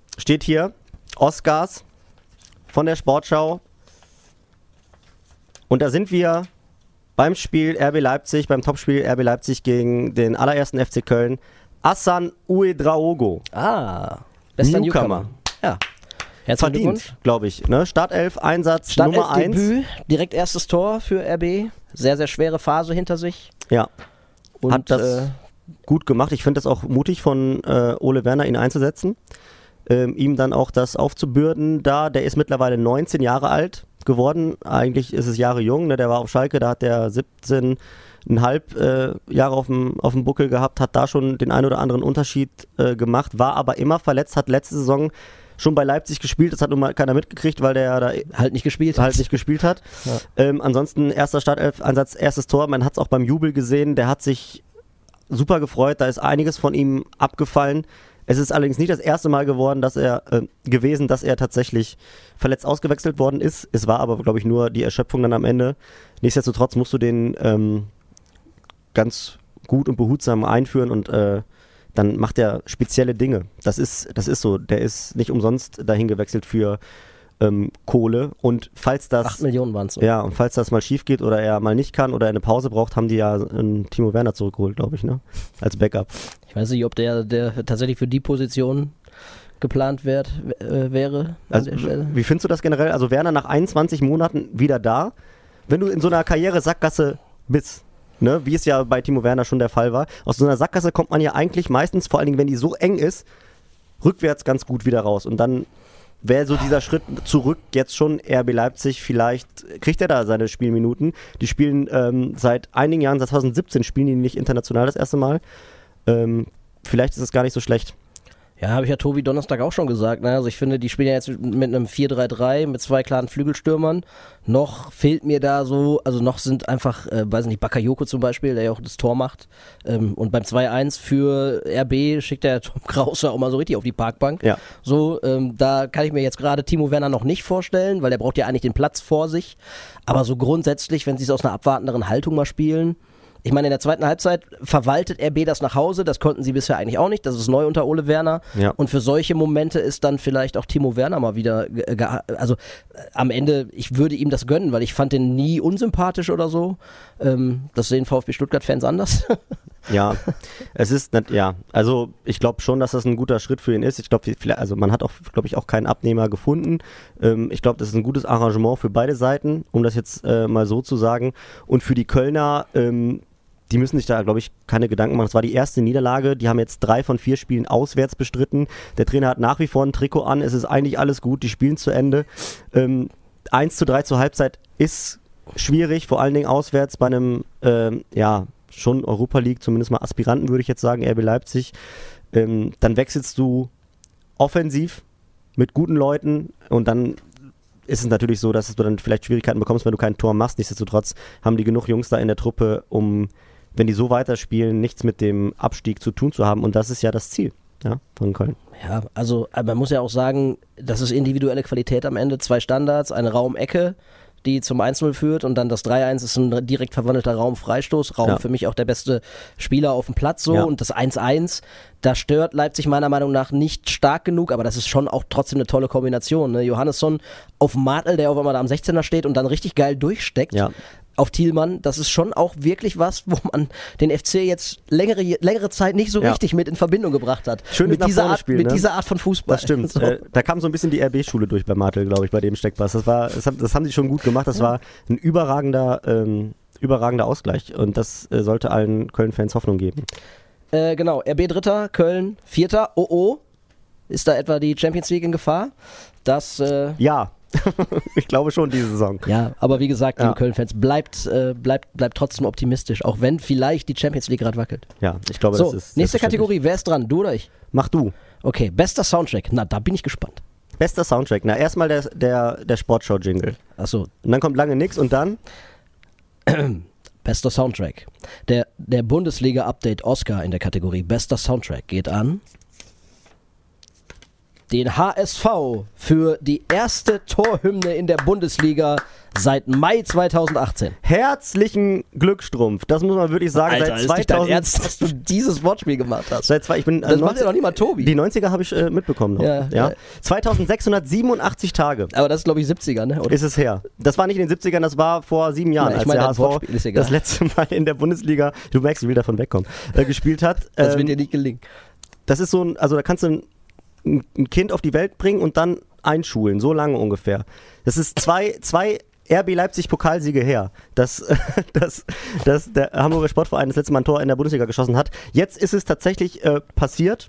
steht hier Oscars von der Sportschau. Und da sind wir beim Spiel R B Leipzig, beim Topspiel R B Leipzig gegen den allerersten F C Köln. Hassan Ouedraogo. Ah, bester Newcomer. Newcomer. Ja. Herzlichen Glückwunsch. Verdient, glaube ich. Ne? Startelf, Einsatz Nummer eins. Startelf-Debüt, direkt erstes Tor für R B. Sehr, sehr schwere Phase hinter sich. Ja. Und, Hat das äh, gut gemacht. Ich finde das auch mutig von äh, Ole Werner, ihn einzusetzen. Ähm, ihm dann auch das aufzubürden da. Der ist mittlerweile neunzehn Jahre alt geworden. Eigentlich ist es Jahre jung. Ne? Der war auf Schalke, da hat der siebzehn Komma fünf äh, Jahre auf dem, auf dem Buckel gehabt, hat da schon den ein oder anderen Unterschied äh, gemacht, war aber immer verletzt, hat letzte Saison schon bei Leipzig gespielt, das hat nun mal keiner mitgekriegt, weil der da halt nicht gespielt halt hat. nicht gespielt hat. Ja. Ähm, ansonsten erster Startelf-Einsatz, erstes Tor, man hat es auch beim Jubel gesehen, der hat sich super gefreut, da ist einiges von ihm abgefallen. Es ist allerdings nicht das erste Mal geworden, dass er äh, gewesen, dass er tatsächlich verletzt ausgewechselt worden ist. Es war aber, glaube ich, nur die Erschöpfung dann am Ende. Nichtsdestotrotz musst du den ähm, ganz gut und behutsam einführen und äh, dann macht er spezielle Dinge. Das ist, das ist so. Der ist nicht umsonst dahin gewechselt für ähm, Kohle. Und falls das acht Millionen waren es. So. Ja, und falls das mal schief geht oder er mal nicht kann oder er eine Pause braucht, haben die ja einen Timo Werner zurückgeholt, glaube ich, ne? Als Backup. Ich weiß nicht, ob der, der tatsächlich für die Position geplant wird, äh, wäre. An Also, der Stelle. wie findest du das generell? Also Werner nach einundzwanzig Monaten wieder da. Wenn du in so einer Karriere-Sackgasse bist, ne, wie es ja bei Timo Werner schon der Fall war, aus so einer Sackgasse kommt man ja eigentlich meistens, vor allen Dingen, wenn die so eng ist, rückwärts ganz gut wieder raus. Und dann wäre so dieser Schritt zurück jetzt schon R B Leipzig, vielleicht kriegt er da seine Spielminuten. Die spielen ähm, seit einigen Jahren, seit zwanzig siebzehn spielen die nicht international das erste Mal. Ähm, vielleicht ist es gar nicht so schlecht. Ja, habe ich ja Tobi Donnerstag auch schon gesagt. Ne? Also ich finde, die spielen ja jetzt mit einem vier drei drei, mit zwei klaren Flügelstürmern. Noch fehlt mir da so, also noch sind einfach, äh, weiß nicht, Bakayoko zum Beispiel, der ja auch das Tor macht. Ähm, und beim zwei eins für R B schickt der Tom Krause auch mal so richtig auf die Parkbank. Ja. So, ähm, da kann ich mir jetzt gerade Timo Werner noch nicht vorstellen, weil der braucht ja eigentlich den Platz vor sich. Aber so grundsätzlich, wenn sie es aus einer abwartenderen Haltung mal spielen, ich meine, in der zweiten Halbzeit verwaltet R B das nach Hause, das konnten sie bisher eigentlich auch nicht, das ist neu unter Ole Werner. Ja. Und für solche Momente ist dann vielleicht auch Timo Werner mal wieder, ge- ge- also äh, am Ende, ich würde ihm das gönnen, weil ich fand den nie unsympathisch oder so. Ähm, das sehen VfB Stuttgart-Fans anders. Ja, es ist nicht, ja, also ich glaube schon, dass das ein guter Schritt für ihn ist. Ich glaube, also man hat auch, glaube ich, auch keinen Abnehmer gefunden. Ähm, ich glaube, das ist ein gutes Arrangement für beide Seiten, um das jetzt äh, mal so zu sagen. Und für die Kölner, ähm, die müssen sich da, glaube ich, keine Gedanken machen. Das war die erste Niederlage. Die haben jetzt drei von vier Spielen auswärts bestritten. Der Trainer hat nach wie vor ein Trikot an. Es ist eigentlich alles gut. Die spielen zu Ende. Ähm, eins zu drei zur Halbzeit ist schwierig, vor allen Dingen auswärts bei einem, ähm, ja, schon Europa League, zumindest mal Aspiranten, würde ich jetzt sagen, R B Leipzig. Ähm, dann wechselst du offensiv mit guten Leuten und dann ist es natürlich so, dass du dann vielleicht Schwierigkeiten bekommst, wenn du kein Tor machst. Nichtsdestotrotz haben die genug Jungs da in der Truppe, um, wenn die so weiterspielen, nichts mit dem Abstieg zu tun zu haben. Und das ist ja das Ziel, ja, von Köln. Ja, also man muss ja auch sagen, das ist individuelle Qualität am Ende. Zwei Standards, eine Raumecke, die zum eins null führt und dann das drei eins ist ein direkt verwandelter Raumfreistoß. Raum Ja. für mich auch der beste Spieler auf dem Platz so Ja. und das eins eins, da stört Leipzig meiner Meinung nach nicht stark genug, aber das ist schon auch trotzdem eine tolle Kombination. Ne? Johannesson auf Martel, der auf einmal da am sechzehner steht und dann richtig geil durchsteckt. Ja. Auf Thielmann, das ist schon auch wirklich was, wo man den F C jetzt längere, längere Zeit nicht so Ja. richtig mit in Verbindung gebracht hat. Schönes mit nach dieser vorne Art, spielen, mit ne? dieser Art von Fußball. Das stimmt. So. Äh, da kam so ein bisschen die R B-Schule durch bei Martel, glaube ich, bei dem Steckpass. Das war, das, haben, das haben sie schon gut gemacht. Das war ein überragender, ähm, überragender Ausgleich. Und das äh, sollte allen Köln-Fans Hoffnung geben. Äh, genau, R B Dritter, Köln Vierter. Oh oh, ist da etwa die Champions League in Gefahr? Das, äh, Ja, ich glaube schon diese Saison. ja, aber wie gesagt, Ja. liebe Köln-Fans, bleibt, äh, bleibt, bleibt trotzdem optimistisch, auch wenn vielleicht die Champions League gerade wackelt. Ja, ich glaube, So, das ist. nächste selbstverständlich. Kategorie, wer ist dran? Du oder ich? Mach du. Okay, bester Soundtrack. Na, da bin ich gespannt. Bester Soundtrack. Na, erstmal der, der, der Sportschau-Jingle. Achso, Und dann kommt lange nix und dann. bester Soundtrack. Der, der Bundesliga-Update Oscar in der Kategorie bester Soundtrack geht an den H S V für die erste Torhymne in der Bundesliga seit Mai zweitausendachtzehn. Herzlichen Glückstrumpf, das muss man wirklich sagen. Alter, seit ist nicht dein zweitausend Ernst, dass du dieses Wortspiel gemacht hast? Seit zwei, ich bin, äh, Das macht neunzig ja noch niemand Tobi. Die neunziger habe ich äh, mitbekommen noch. Ja, Ja, ja. zweitausendsechshundertsiebenundachtzig Tage Aber das ist, glaube ich, siebziger, ne? Oder? ist es her. Das war nicht in den siebzigern, das war vor sieben Jahren, Ja, ich als meine, der das H S V Wortspiel ist egal. das letzte Mal in der Bundesliga, du merkst, ich will davon wegkommen, äh, gespielt hat. Das Ähm, wird dir nicht gelingen. Das ist so ein, also da kannst du ein, ein Kind auf die Welt bringen und dann einschulen, so lange ungefähr. Das ist zwei, zwei R B Leipzig Pokalsiege her, dass, dass, dass der Hamburger Sportverein das letzte Mal ein Tor in der Bundesliga geschossen hat. Jetzt ist es tatsächlich äh, passiert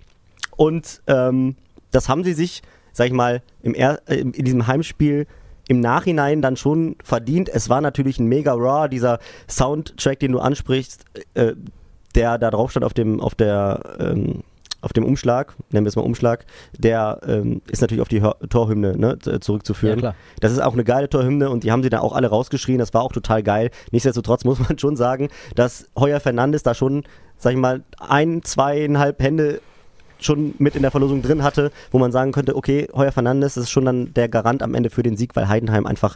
und ähm, das haben sie sich, sag ich mal, im er äh, in diesem Heimspiel im Nachhinein dann schon verdient. Es war natürlich ein mega Raw, dieser Soundtrack, den du ansprichst, äh, der da drauf stand auf dem, auf der, ähm, auf dem Umschlag, nennen wir es mal Umschlag, der ähm, ist natürlich auf die Hör- Torhymne ne, z- zurückzuführen. Ja, klar. Das ist auch eine geile Torhymne und die haben sie dann auch alle rausgeschrien, das war auch total geil. Nichtsdestotrotz muss man schon sagen, dass Heuer Fernandes da schon, sag ich mal, ein, zweieinhalb Hände schon mit in der Verlosung drin hatte, wo man sagen könnte, okay, Heuer Fernandes ist schon dann der Garant am Ende für den Sieg, weil Heidenheim einfach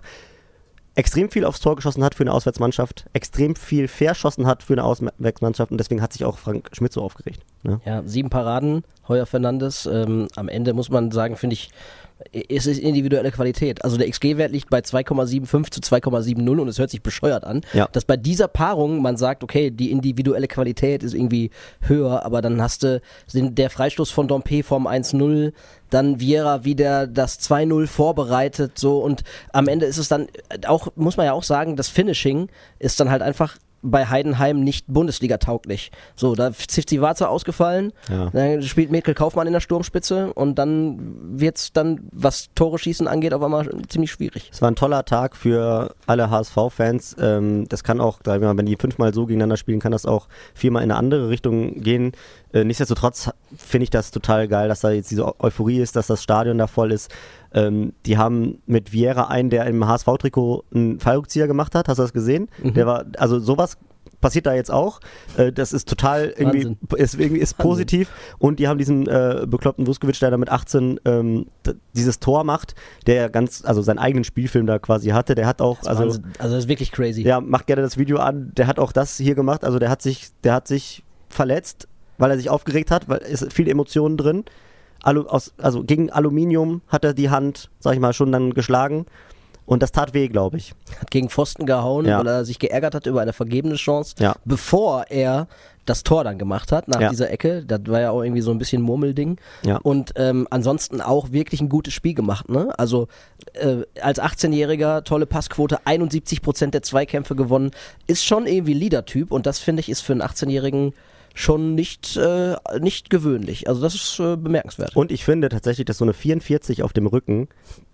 extrem viel aufs Tor geschossen hat für eine Auswärtsmannschaft, extrem viel verschossen hat für eine Auswärtsmannschaft und deswegen hat sich auch Frank Schmidt so aufgeregt. Ne? Ja, sieben Paraden, Heuer Fernandes. Ähm, am Ende muss man sagen, finde ich, es ist individuelle Qualität. Also der X G-Wert liegt bei zwei Komma fünfundsiebzig zu zwei Komma siebzig und es hört sich bescheuert an, Ja. dass bei dieser Paarung man sagt, okay, die individuelle Qualität ist irgendwie höher, aber dann hast du den, der Freistoß von Dompe vom eins null, dann Vieira wieder das zwei null vorbereitet, so, und am Ende ist es dann auch, muss man ja auch sagen, das Finishing ist dann halt einfach bei Heidenheim nicht Bundesliga-tauglich. So, da ist Zivzivaza ausgefallen, Ja. dann spielt Mikkel Kaufmann in der Sturmspitze und dann wird's dann, was Tore schießen angeht, auf einmal ziemlich schwierig. Es war ein toller Tag für alle H S V-Fans. Ähm, das kann auch, sagen wir mal, wenn die fünfmal so gegeneinander spielen, kann das auch viermal in eine andere Richtung gehen. Äh, nichtsdestotrotz finde ich das total geil, dass da jetzt diese Eu- Euphorie ist, dass das Stadion da voll ist. Ähm, die haben mit Vieira einen, der im H S V-Trikot einen Fallrückzieher gemacht hat. Hast du das gesehen? Mhm. Der war, also sowas passiert da jetzt auch. Äh, das ist total irgendwie, Wahnsinn. ist, irgendwie ist Wahnsinn. positiv. Und die haben diesen äh, bekloppten Vuskovic, der da mit achtzehn ähm, d- dieses Tor macht, der ganz, also seinen eigenen Spielfilm da quasi hatte. Der hat auch, also Wahnsinn. Also das ist wirklich crazy. ja, macht gerne das Video an. Der hat auch das hier gemacht. Also der hat sich, der hat sich verletzt, weil er sich aufgeregt hat, weil es viele Emotionen drin. Alu, aus, also gegen Aluminium hat er die Hand, sag ich mal, schon dann geschlagen. Und das tat weh, glaube ich. Hat gegen Pfosten gehauen, Ja. weil er sich geärgert hat über eine vergebene Chance, Ja. bevor er das Tor dann gemacht hat, nach Ja. dieser Ecke. Das war ja auch irgendwie so ein bisschen Murmelding. Ja. Und ähm, ansonsten auch wirklich ein gutes Spiel gemacht. Ne? Also äh, als achtzehnjähriger, tolle Passquote, einundsiebzig Prozent der Zweikämpfe gewonnen. Ist schon irgendwie Leader-Typ und das, finde ich, ist für einen achtzehnjährigen schon nicht, äh, nicht gewöhnlich. Also das ist äh, bemerkenswert. Und ich finde tatsächlich, dass so eine vierundvierzig auf dem Rücken,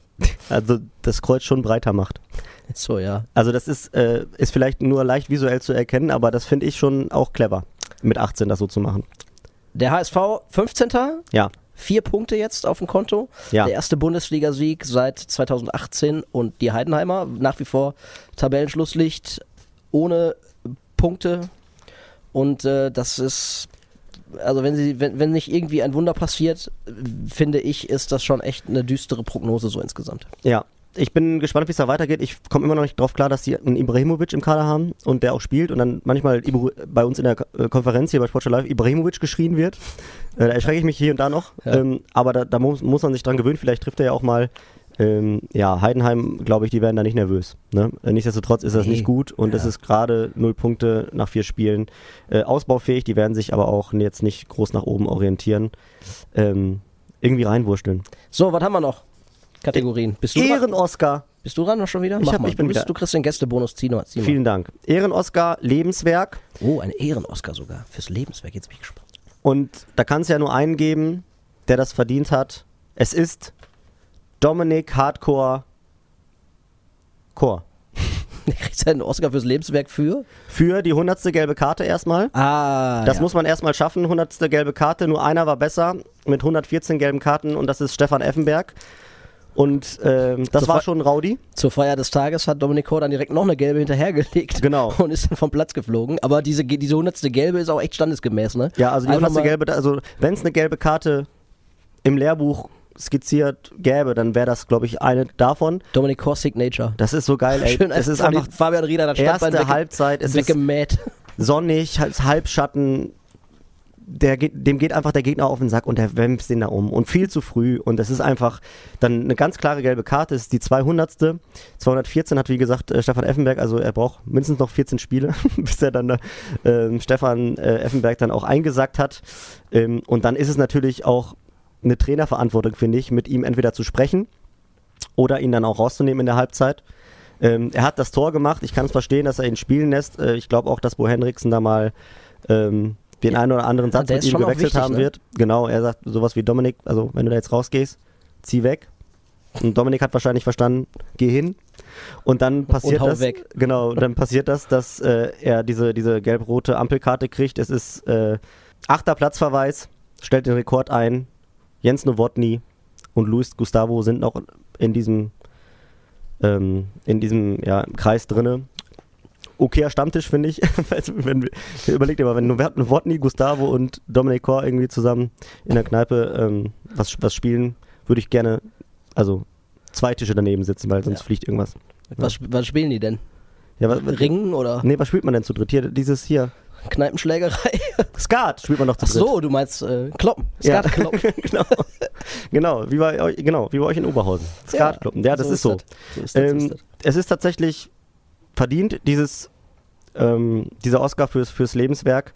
also das Kreuz schon breiter macht. So, ja. Also das ist, äh, ist vielleicht nur leicht visuell zu erkennen, aber das finde ich schon auch clever, mit achtzehn das so zu machen. Der H S V fünfzehnter Ja, Vier Punkte jetzt auf dem Konto. Ja. Der erste Bundesligasieg seit zweitausendachtzehn und die Heidenheimer nach wie vor Tabellenschlusslicht ohne Punkte. Und äh, das ist, also wenn sie, wenn, wenn nicht irgendwie ein Wunder passiert, äh, finde ich, ist das schon echt eine düstere Prognose so insgesamt. ja. Ich bin gespannt, wie es da weitergeht. Ich komme immer noch nicht drauf klar, dass die einen Ibrahimovic im Kader haben und der auch spielt und dann manchmal Ibra- bei uns in der K- Konferenz hier bei Sportschau Live Ibrahimovic geschrien wird. Äh, da erschrecke ich mich hier und da noch. Ja. Ähm, aber da, da muss, muss man sich dran gewöhnen. Vielleicht trifft er ja auch mal. Ähm, ja, Heidenheim, glaube ich, die werden da nicht nervös. Ne? Äh, nichtsdestotrotz ist das Nee. nicht gut und es Ja. ist gerade null Punkte nach vier Spielen. Äh, ausbaufähig, die werden sich aber auch jetzt nicht groß nach oben orientieren. Ähm, irgendwie reinwursteln. So, was haben wir noch? Kategorien. Bist du dran? Ehren-Oscar. Bist du dran noch schon wieder? Ich Mach hab- mal. ich bin du, bist, wieder- du kriegst den Gästebonus. Zieh mal. Zieh mal. Vielen Dank. Ehren-Oscar, Lebenswerk. Oh, ein Ehren-Oscar sogar. Fürs Lebenswerk. Jetzt bin ich gespannt. Und da kann es ja nur einen geben, der das verdient hat. Es ist Dominik Hardcore Chor. Kriegst du einen Oscar fürs Lebenswerk für? Für die hundertste gelbe Karte erstmal. Ah, Das ja. muss man erstmal schaffen. hundertste gelbe Karte. Nur einer war besser mit hundertvierzehn gelben Karten und das ist Stefan Effenberg. Und ähm, das Zur war Fe- schon Rowdy. Zur Feier des Tages hat Dominik Kor dann direkt noch eine gelbe hinterhergelegt. Genau. Und ist dann vom Platz geflogen. Aber diese, diese hundertste gelbe ist auch echt standesgemäß, ne? Ja, also die Einfach hundertste mal- gelbe, also wenn es eine gelbe Karte im Lehrbuch skizziert gäbe, dann wäre das, glaube ich, eine davon. Dominic Kor Signature. Das ist so geil, ey. Schön, es ist von einfach Fabian Rieder, das Standbein erste wegge- Halbzeit, es ist weggemäht. sonnig, Halbschatten, der geht, dem geht einfach der Gegner auf den Sack und der wämst den da um und viel zu früh und das ist einfach dann eine ganz klare gelbe Karte, das ist die zweihundertste. zweihundertvierzehn hat wie gesagt äh, Stefan Effenberg, also er braucht mindestens noch vierzehn Spiele, bis er dann äh, Stefan äh, Effenberg dann auch eingesackt hat ähm, und dann ist es natürlich auch eine Trainerverantwortung, finde ich, mit ihm entweder zu sprechen oder ihn dann auch rauszunehmen in der Halbzeit. Ähm, er hat das Tor gemacht, ich kann es verstehen, dass er ihn spielen lässt, äh, ich glaube auch, dass Bo Henriksen da mal ähm, den einen oder anderen Satz der mit ist ihm schon auch gewechselt wichtig, haben ne? wird. Genau, er sagt sowas wie Dominik, also wenn du da jetzt rausgehst, zieh weg. Und Dominik hat wahrscheinlich verstanden, geh hin. Und dann passiert hau das, weg. genau, dann passiert das, dass äh, er diese, diese gelb-rote Ampelkarte kriegt. Es ist äh, achter Platzverweis, stellt den Rekord ein. Jens Nowotny und Luis Gustavo sind noch in diesem ähm, in diesem ja, Kreis drinne. Okayer Stammtisch, finde ich. wenn, überleg dir mal, wenn Nowotny, Gustavo und Dominic Kor irgendwie zusammen in der Kneipe ähm, was, was spielen, würde ich gerne, also zwei Tische daneben sitzen, weil sonst Ja. fliegt irgendwas. Was, was spielen die denn? Ja, was, Ringen oder nee, was spielt man denn zu dritt? Hier, dieses hier. Kneipenschlägerei? Skat spielt man doch zu Ach dritt. so, du meinst äh, Kloppen. Ja. Skatkloppen. genau. genau, wie bei euch, genau, wie bei euch in Oberhausen. Skatkloppen, ja, das ist so. So ist das, so Ähm, ist das. es ist tatsächlich verdient, dieses, ähm, dieser Oscar fürs, fürs Lebenswerk.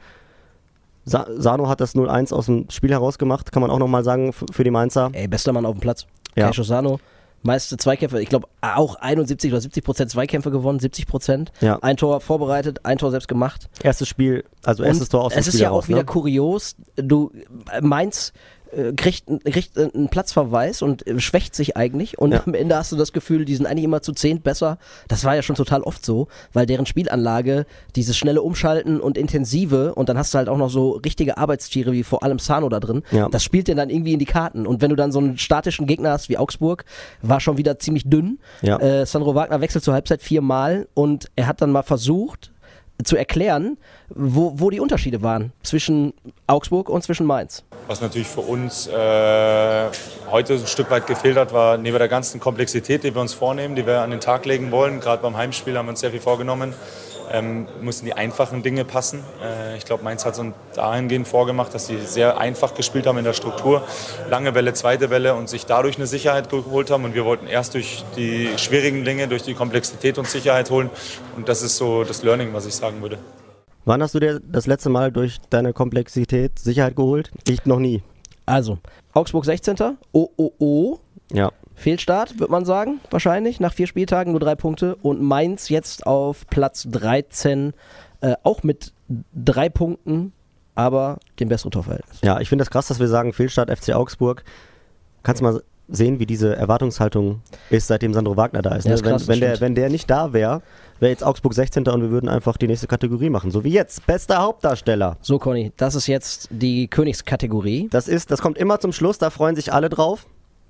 Sa- Sano hat das null eins aus dem Spiel herausgemacht, kann man auch nochmal sagen, f- für die Mainzer. Ey, bester Mann auf dem Platz. Ja. Keisho Sano. Meiste Zweikämpfe, ich glaube auch einundsiebzig oder siebzig Prozent Zweikämpfe gewonnen, siebzig Prozent. Ja. Ein Tor vorbereitet, ein Tor selbst gemacht. Erstes Spiel, also erstes Und Tor aus dem es Spiel ist ja heraus, auch wieder ne? kurios, du äh, Mainz äh, kriegt, kriegt äh, einen Platzverweis und äh, schwächt sich eigentlich und Ja. am Ende hast du das Gefühl, die sind eigentlich immer zu zehnt besser. Das war ja schon total oft so, weil deren Spielanlage, dieses schnelle Umschalten und intensive und dann hast du halt auch noch so richtige Arbeitstiere wie vor allem Sano da drin, Ja. das spielt dir dann irgendwie in die Karten und wenn du dann so einen statischen Gegner hast wie Augsburg, war schon wieder ziemlich dünn. Ja. Äh, Sandro Wagner wechselt zur Halbzeit viermal und er hat dann mal versucht zu erklären, wo, wo die Unterschiede waren zwischen Augsburg und zwischen Mainz. Was natürlich für uns äh, heute ein Stück weit gefehlt hat, war neben der ganzen Komplexität, die wir uns vornehmen, die wir an den Tag legen wollen, gerade beim Heimspiel haben wir uns sehr viel vorgenommen, ähm, mussten die einfachen Dinge passen. Äh, ich glaube, Mainz hat so dahingehend vorgemacht, dass sie sehr einfach gespielt haben in der Struktur. Lange Welle, zweite Welle und sich dadurch eine Sicherheit geholt haben. Und wir wollten erst durch die schwierigen Dinge, durch die Komplexität und Sicherheit holen. Und das ist so das Learning, was ich sagen würde. Wann hast du dir das letzte Mal durch deine Komplexität Sicherheit geholt? Ich noch nie. Also, Augsburg sechzehnter Oh, oh, oh. Ja. Fehlstart, wird man sagen, wahrscheinlich. Nach vier Spieltagen nur drei Punkte. Und Mainz jetzt auf Platz dreizehn, äh, auch mit drei Punkten, aber dem besseren Torverhältnis. Ja, ich finde das krass, dass wir sagen, Fehlstart F C Augsburg. Kannst du mal sehen, wie diese Erwartungshaltung ist, seitdem Sandro Wagner da ist. Ja, Ne? ist krass, wenn, wenn, der, stimmt. wenn der nicht da wäre, wäre jetzt Augsburg sechzehnter und wir würden einfach die nächste Kategorie machen. So wie jetzt. Bester Hauptdarsteller. So, Conny, das ist jetzt die Königskategorie. Das ist, das kommt immer zum Schluss, da freuen sich alle drauf.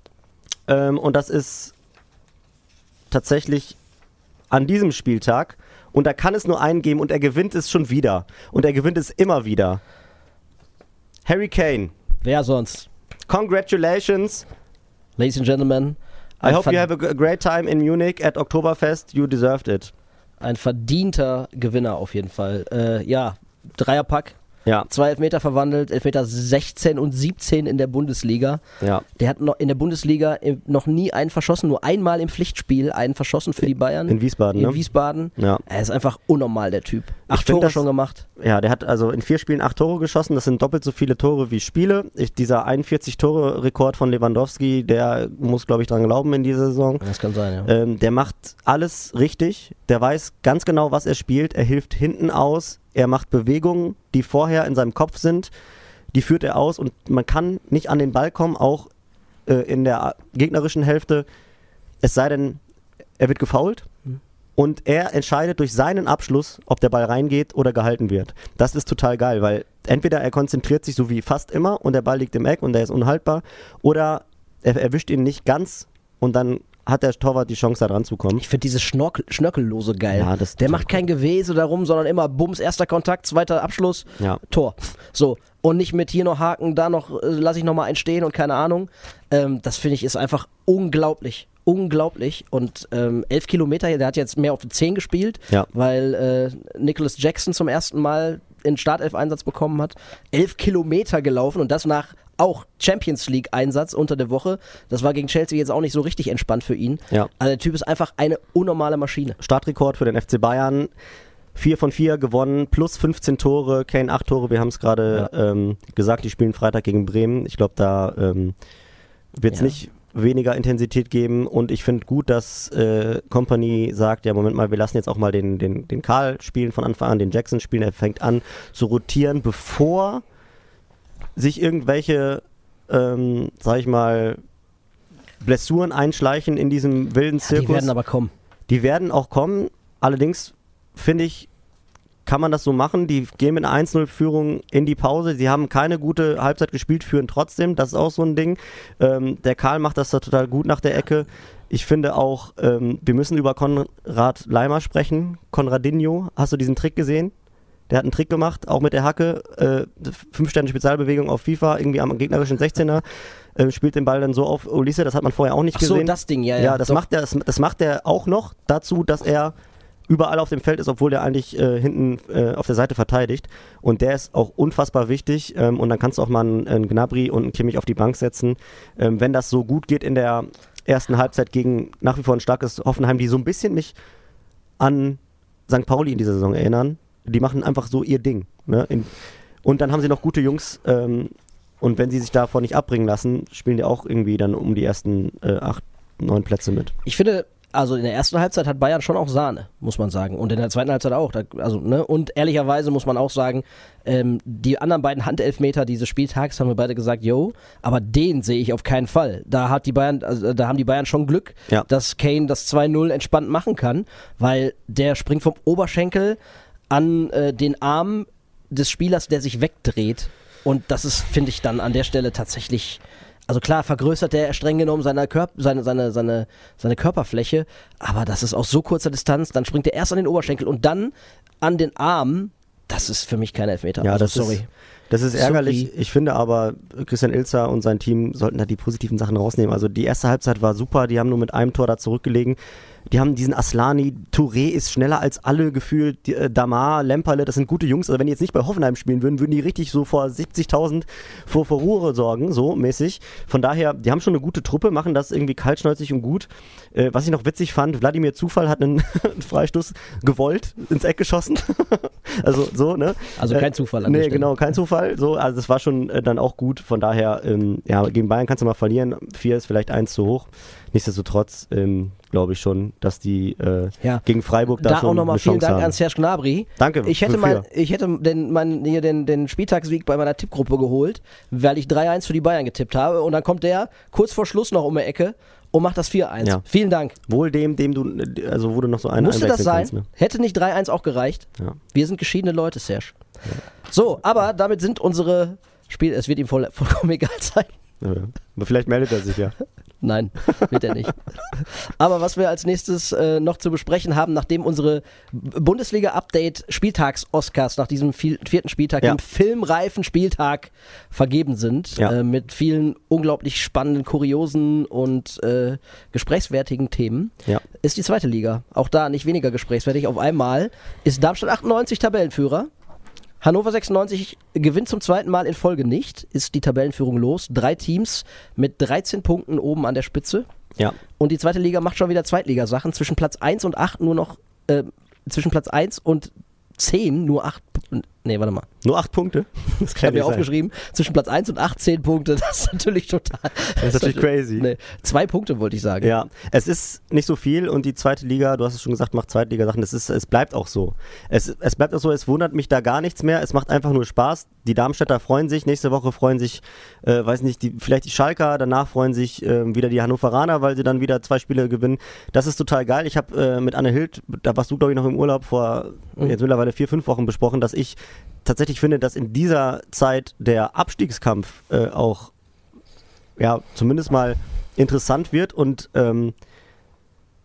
Ähm, und das ist tatsächlich an diesem Spieltag. Und da kann es nur einen geben und er gewinnt es schon wieder. Und er gewinnt es immer wieder. Harry Kane. Wer sonst? Congratulations. Ladies and Gentlemen, I ein, hope you ver- have a g- great time in Munich at Oktoberfest. You deserved it. ein verdienter Gewinner auf jeden Fall. Äh, ja, Dreierpack, Ja, zwei Elfmeter verwandelt, Elfmeter sechzehn und siebzehn in der Bundesliga. ja. Der hat noch in der Bundesliga im- noch nie einen verschossen, nur einmal im Pflichtspiel einen verschossen für die Bayern. In Wiesbaden, In ne? Wiesbaden. Ja. Er ist einfach unnormal, der Typ. Acht find Tore das- schon gemacht. Ja, der hat also in vier Spielen acht Tore geschossen. Das sind doppelt so viele Tore wie Spiele. Ich, dieser einundvierzig-Tore-Rekord von Lewandowski, der muss, glaube ich, dran glauben in dieser Saison. Das kann sein, ja. Ähm, der macht alles richtig. Der weiß ganz genau, was er spielt. Er hilft hinten aus. Er macht Bewegungen, die vorher in seinem Kopf sind. Die führt er aus und man kann nicht an den Ball kommen, auch äh, in der gegnerischen Hälfte. Es sei denn, er wird gefoult. Und er entscheidet durch seinen Abschluss, ob der Ball reingeht oder gehalten wird. Das ist total geil, weil entweder er konzentriert sich so wie fast immer und der Ball liegt im Eck und der ist unhaltbar, oder er erwischt ihn nicht ganz und dann hat der Torwart die Chance, da dran zu kommen. Ich finde dieses Schnorkel, Schnörkellose geil. Ja, das- der macht kein Gewese darum, sondern immer Bums, erster Kontakt, zweiter Abschluss, Ja. Tor. So. Und nicht mit hier noch Haken, da noch äh, lasse ich nochmal einen stehen und keine Ahnung. Ähm, das finde ich ist einfach unglaublich. Unglaublich. Und ähm, elf Kilometer, der hat jetzt mehr auf die zehn gespielt, Ja. weil äh, Nicholas Jackson zum ersten Mal in Startelf-Einsatz bekommen hat. Elf Kilometer gelaufen und das nach auch Champions League-Einsatz unter der Woche. Das war gegen Chelsea jetzt auch nicht so richtig entspannt für ihn. Ja. Also der Typ ist einfach eine unnormale Maschine. Startrekord für den F C Bayern. vier von vier gewonnen, plus fünfzehn Tore, Kane acht Tore. Wir haben es gerade Ja. ähm, gesagt, die spielen Freitag gegen Bremen. Ich glaube, da ähm, wird es Ja. nicht weniger Intensität geben. Und ich finde gut, dass äh, Kompany sagt, ja, Moment mal, wir lassen jetzt auch mal den, den, den Karl spielen von Anfang an, den Jackson spielen. Er fängt an zu rotieren, bevor sich irgendwelche, ähm, sag ich mal, Blessuren einschleichen in diesem wilden Zirkus. Die werden aber kommen. Die werden auch kommen. Allerdings finde ich, kann man das so machen. Die gehen mit einer eins null Führung in die Pause. Sie haben keine gute Halbzeit gespielt, führen trotzdem. Das ist auch so ein Ding. Ähm, der Karl macht das da total gut nach der Ecke. Ich finde auch, ähm, wir müssen über Konrad Leimer sprechen. Konradinho, hast du diesen Trick gesehen? Der hat einen Trick gemacht, auch mit der Hacke. Äh, fünf Sterne Spezialbewegung auf FIFA, irgendwie am gegnerischen sechzehner. Äh, spielt den Ball dann so auf Ulisse, das hat man vorher auch nicht Ach so, gesehen. das Ding, ja, ja. Ja, das doch. macht, er, das, das macht er auch noch dazu, dass er überall auf dem Feld ist, obwohl der eigentlich äh, hinten äh, auf der Seite verteidigt. Und der ist auch unfassbar wichtig. Ähm, und dann kannst du auch mal einen, einen Gnabry und einen Kimmich auf die Bank setzen. Ähm, wenn das so gut geht in der ersten Halbzeit gegen nach wie vor ein starkes Hoffenheim, die so ein bisschen mich an Sankt Pauli in dieser Saison erinnern. Die machen einfach so ihr Ding. Ne? In, und dann haben sie noch gute Jungs. Ähm, und wenn sie sich davon nicht abbringen lassen, spielen die auch irgendwie dann um die ersten äh, acht, neun Plätze mit. Ich finde, also in der ersten Halbzeit hat Bayern schon auch Sahne, muss man sagen. Und in der zweiten Halbzeit auch. Da, also, ne? Und ehrlicherweise muss man auch sagen, ähm, die anderen beiden Handelfmeter dieses Spieltags haben wir beide gesagt, yo, aber den sehe ich auf keinen Fall. Da hat die Bayern, also, da haben die Bayern schon Glück, Ja. dass Kane das zwei null entspannt machen kann, weil der springt vom Oberschenkel an äh, den Arm des Spielers, der sich wegdreht. Und das ist, finde ich, dann an der Stelle tatsächlich. Also klar, vergrößert er streng genommen seine, Körp- seine, seine, seine, seine Körperfläche, aber das ist aus so kurzer Distanz, dann springt er erst an den Oberschenkel und dann an den Arm. Das ist für mich kein Elfmeter. Ja, also, das sorry. ist, das ist ärgerlich. Sorry. Ich finde aber, Christian Ilzer und sein Team sollten da die positiven Sachen rausnehmen. Also die erste Halbzeit war super, die haben nur mit einem Tor da zurückgelegen. Die haben diesen Aslani, Touré ist schneller als alle gefühlt, die, äh, Damar, Lemperle, das sind gute Jungs. Also wenn die jetzt nicht bei Hoffenheim spielen würden, würden die richtig so vor siebzigtausend vor Furore sorgen, so mäßig. Von daher, die haben schon eine gute Truppe, machen das irgendwie kaltschnäuzig und gut. Äh, was ich noch witzig fand, Wladimir Zufall hat einen Freistoß gewollt, ins Eck geschossen. Also so, ne? Also kein Zufall an Nee, der Stelle. genau, kein Zufall. So, also das war schon äh, dann auch gut. Von daher, ähm, ja, gegen Bayern kannst du mal verlieren. Vier ist vielleicht eins zu hoch. Nichtsdestotrotz ähm, glaube ich schon, dass die äh, Ja. gegen Freiburg da, Da schon auch nochmal eine vielen Chance Dank haben. an Serge Gnabry. Danke. Ich hätte, für mein, vier. ich hätte den, mein, hier den, den Spieltagssieg bei meiner Tippgruppe geholt, weil ich drei eins für die Bayern getippt habe. Und dann kommt der kurz vor Schluss noch um die Ecke und macht das vier eins. Ja. Vielen Dank. Wohl dem, dem du, äh, also wo du noch so einen Musste das einwechseln sein? kannst, ne? Hätte nicht drei eins auch gereicht? Ja. Wir sind geschiedene Leute, Serge. So, aber damit sind unsere Spiele, es wird ihm voll, vollkommen egal sein. Ja, ja. Aber vielleicht meldet er sich ja. Nein, wird er nicht. Aber was wir als nächstes äh, noch zu besprechen haben, nachdem unsere B- Bundesliga-Update-Spieltags-Oscars nach diesem viel, vierten Spieltag, Ja. dem filmreifen Spieltag, vergeben sind, Ja. äh, mit vielen unglaublich spannenden, kuriosen und äh, gesprächswertigen Themen, Ja. ist die zweite Liga. Auch da nicht weniger gesprächswertig. Auf einmal ist Darmstadt achtundneunzig Tabellenführer. Hannover sechsundneunzig gewinnt zum zweiten Mal in Folge nicht, ist die Tabellenführung los. Drei Teams mit dreizehn Punkten oben an der Spitze. Ja. Und die zweite Liga macht schon wieder Zweitligasachen. Zwischen Platz eins und acht nur noch, äh, zwischen Platz eins und zehn nur acht, nee, warte mal. Nur acht Punkte. Das Ich kann habe mir nicht sein. aufgeschrieben, zwischen Platz eins und acht, zehn Punkte, das ist natürlich total. Das ist natürlich crazy. Nee, zwei Punkte wollte ich sagen. Ja, es ist nicht so viel und die zweite Liga, du hast es schon gesagt, macht Zweitliga-Sachen, das ist, es bleibt auch so. Es, es bleibt auch so, es wundert mich da gar nichts mehr, es macht einfach nur Spaß. Die Darmstädter freuen sich, nächste Woche freuen sich, äh, weiß nicht, die, vielleicht die Schalker, danach freuen sich äh, wieder die Hannoveraner, weil sie dann wieder zwei Spiele gewinnen. Das ist total geil. Ich habe äh, mit Anne Hild, da warst du glaube ich noch im Urlaub, vor Mhm. jetzt mittlerweile vier, fünf Wochen besprochen, dass ich tatsächlich finde, dass in dieser Zeit der Abstiegskampf äh, auch ja, zumindest mal interessant wird und ähm,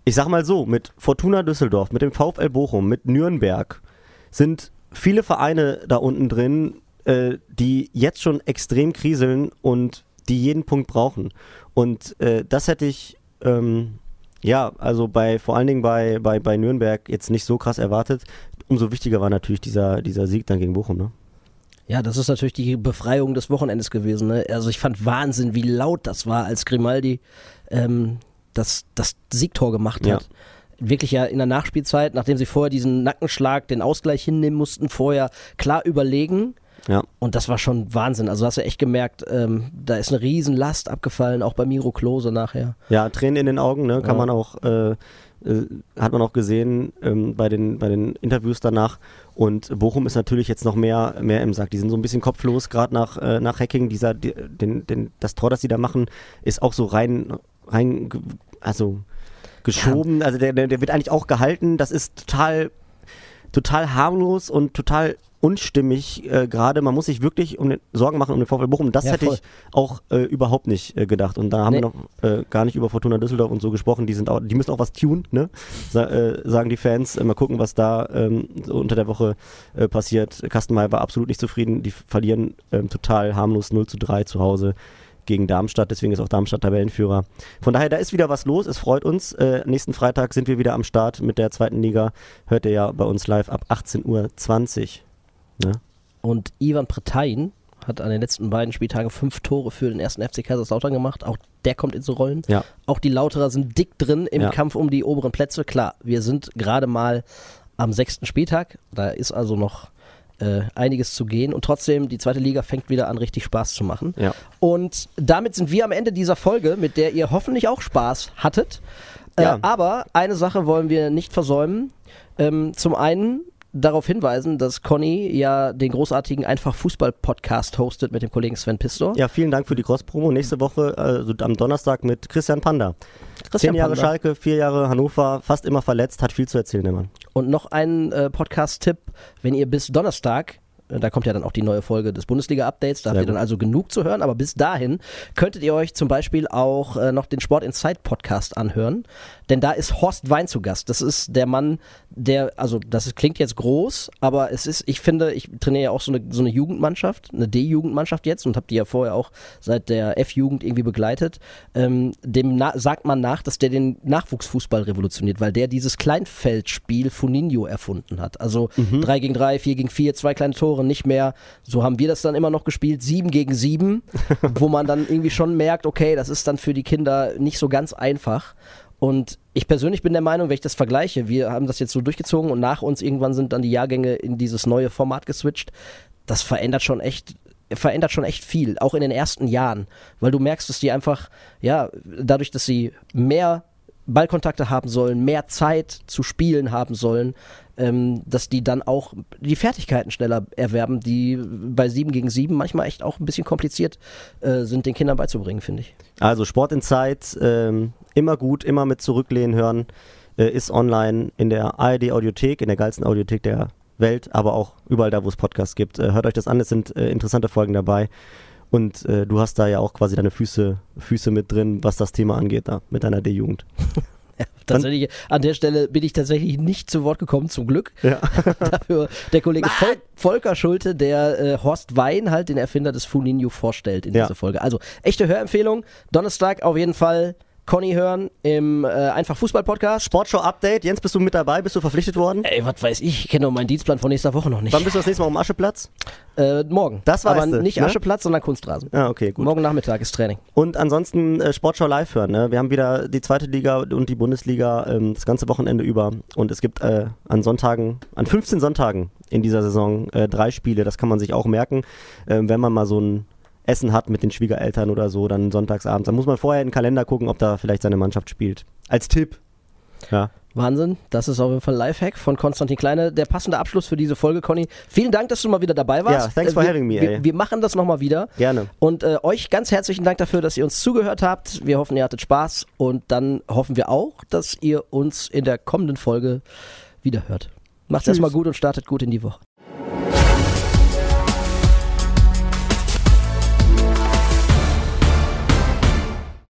ich sag mal so, mit Fortuna Düsseldorf, mit dem VfL Bochum, mit Nürnberg sind viele Vereine da unten drin, äh, die jetzt schon extrem kriseln und die jeden Punkt brauchen. Und äh, das hätte ich, ähm, ja, also bei vor allen Dingen bei, bei, bei Nürnberg jetzt nicht so krass erwartet. Umso wichtiger war natürlich dieser, dieser Sieg dann gegen Bochum, ne? Ja, das ist natürlich die Befreiung des Wochenendes gewesen. Ne? Also ich fand Wahnsinn, wie laut das war, als Grimaldi ähm, das, das Siegtor gemacht hat. Ja. Wirklich ja in der Nachspielzeit, nachdem sie vorher diesen Nackenschlag, den Ausgleich hinnehmen mussten, vorher klar überlegen. Ja. Und das war schon Wahnsinn. Also hast du echt gemerkt, ähm, da ist eine Riesenlast abgefallen, auch bei Miro Klose nachher. Ja, Tränen in den Augen, ne? Kann ja. man auch, äh, äh, hat man auch gesehen ähm, bei, den, bei den Interviews danach. Und Bochum ist natürlich jetzt noch mehr, mehr im Sack. Die sind so ein bisschen kopflos, gerade nach, äh, nach Hacking. Dieser, die, den, den, das Tor, das sie da machen, ist auch so rein, rein also geschoben. Ja. Also der, der, der wird eigentlich auch gehalten. Das ist total, total harmlos und total unstimmig äh, gerade. Man muss sich wirklich um den, Sorgen machen um den VfL Bochum. Das ja, hätte voll. ich auch äh, überhaupt nicht äh, gedacht. Und da haben nee. wir noch äh, gar nicht über Fortuna Düsseldorf und so gesprochen. Die sind auch, die müssen auch was tun, ne? Sa äh, sagen die Fans. Äh, mal gucken, was da ähm, so unter der Woche äh, passiert. Kastenmeier war absolut nicht zufrieden. Die verlieren ähm, total harmlos null zu drei zu Hause gegen Darmstadt, deswegen ist auch Darmstadt Tabellenführer. Von daher, da ist wieder was los, es freut uns. Äh, nächsten Freitag sind wir wieder am Start mit der zweiten Liga. Hört ihr ja bei uns live ab achtzehn Uhr zwanzig. Ne? Und Ivan Pretain hat an den letzten beiden Spieltagen fünf Tore für den ersten F C Kaiserslautern gemacht. Auch der kommt ins Rollen. Ja. Auch die Lauterer sind dick drin im ja. Kampf um die oberen Plätze. Klar, wir sind gerade mal am sechsten Spieltag. Da ist also noch Äh, einiges zu gehen und trotzdem, die zweite Liga fängt wieder an, richtig Spaß zu machen. Ja. Und damit sind wir am Ende dieser Folge, mit der ihr hoffentlich auch Spaß hattet. Äh, Ja. Aber eine Sache wollen wir nicht versäumen. Ähm, zum einen darauf hinweisen, dass Conny ja den großartigen Einfach-Fußball-Podcast hostet mit dem Kollegen Sven Pistor. Ja, vielen Dank für die Cross-Promo. Nächste Woche, also am Donnerstag mit Christian Panda. Christian Zehn Jahre Panda. Schalke, vier Jahre Hannover, fast immer verletzt, hat viel zu erzählen, der Mann. Und noch ein äh, Podcast-Tipp, wenn ihr bis Donnerstag, äh, da kommt ja dann auch die neue Folge des Bundesliga-Updates, da habt Sehr ihr dann gut. also genug zu hören, aber bis dahin könntet ihr euch zum Beispiel auch äh, noch den Sport Insight Podcast anhören, denn da ist Horst Wein zu Gast. Das ist der Mann, der, also das ist, klingt jetzt groß, aber es ist, ich finde, ich trainiere ja auch so eine, so eine Jugendmannschaft, eine D-Jugendmannschaft jetzt und habe die ja vorher auch seit der F-Jugend irgendwie begleitet. Ähm, dem na- sagt man nach, dass der den Nachwuchsfußball revolutioniert, weil der dieses Kleinfeldspiel Funinho erfunden hat. Also drei gegen drei, vier gegen vier, zwei kleine Tore, nicht mehr, so haben wir das dann immer noch gespielt, sieben gegen sieben, wo man dann irgendwie schon merkt, okay, das ist dann für die Kinder nicht so ganz einfach. Und ich persönlich bin der Meinung, wenn ich das vergleiche, wir haben das jetzt so durchgezogen und nach uns irgendwann sind dann die Jahrgänge in dieses neue Format geswitcht, das verändert schon echt verändert schon echt viel, auch in den ersten Jahren, weil du merkst, dass die einfach, ja, dadurch, dass sie mehr Ballkontakte haben sollen, mehr Zeit zu spielen haben sollen, ähm, dass die dann auch die Fertigkeiten schneller erwerben, die bei sieben gegen sieben manchmal echt auch ein bisschen kompliziert äh, sind, den Kindern beizubringen, finde ich. Also Sport Insight, ähm, immer gut, immer mit zurücklehnen hören, äh, ist online in der A R D-Audiothek, in der geilsten Audiothek der Welt, aber auch überall da, wo es Podcasts gibt. Äh, hört euch das an, es sind äh, interessante Folgen dabei. Und äh, du hast da ja auch quasi deine Füße, Füße mit drin, was das Thema angeht, da, mit deiner D-Jugend. Ja, tatsächlich, an der Stelle bin ich tatsächlich nicht zu Wort gekommen, zum Glück. Ja. Dafür der Kollege Vol Volker Schulte, der äh, Horst Wein halt, den Erfinder des Funinho, vorstellt in Ja. dieser Folge. Also, echte Hörempfehlung. Donnerstag auf jeden Fall Conny hören im äh, Einfach-Fußball-Podcast. Sportshow-Update, Jens, bist du mit dabei? Bist du verpflichtet worden? Ey, was weiß ich, ich kenne doch meinen Dienstplan von nächster Woche noch nicht. Wann bist du das nächste Mal am Ascheplatz? Äh, morgen. Das weißt Aber du, nicht ne? Ascheplatz, sondern Kunstrasen. Ah, okay, gut. Morgen Nachmittag ist Training. Und ansonsten äh, Sportschau live hören. Ne? Wir haben wieder die zweite Liga und die Bundesliga ähm, das ganze Wochenende über. Und es gibt äh, an Sonntagen, an fünfzehn Sonntagen in dieser Saison äh, drei Spiele. Das kann man sich auch merken, äh, wenn man mal so ein Essen hat mit den Schwiegereltern oder so, dann sonntagsabends. Dann muss man vorher in den Kalender gucken, ob da vielleicht seine Mannschaft spielt. Als Tipp. Ja. Wahnsinn, das ist auf jeden Fall ein Lifehack von Konstantin Kleine. Der passende Abschluss für diese Folge, Conny. Vielen Dank, dass du mal wieder dabei warst. Ja, thanks for wir, having me, wir, ey. wir machen das nochmal wieder. Gerne. Und äh, euch ganz herzlichen Dank dafür, dass ihr uns zugehört habt. Wir hoffen, ihr hattet Spaß. Und dann hoffen wir auch, dass ihr uns in der kommenden Folge wiederhört. Macht's Tschüss. erstmal gut und startet gut in die Woche.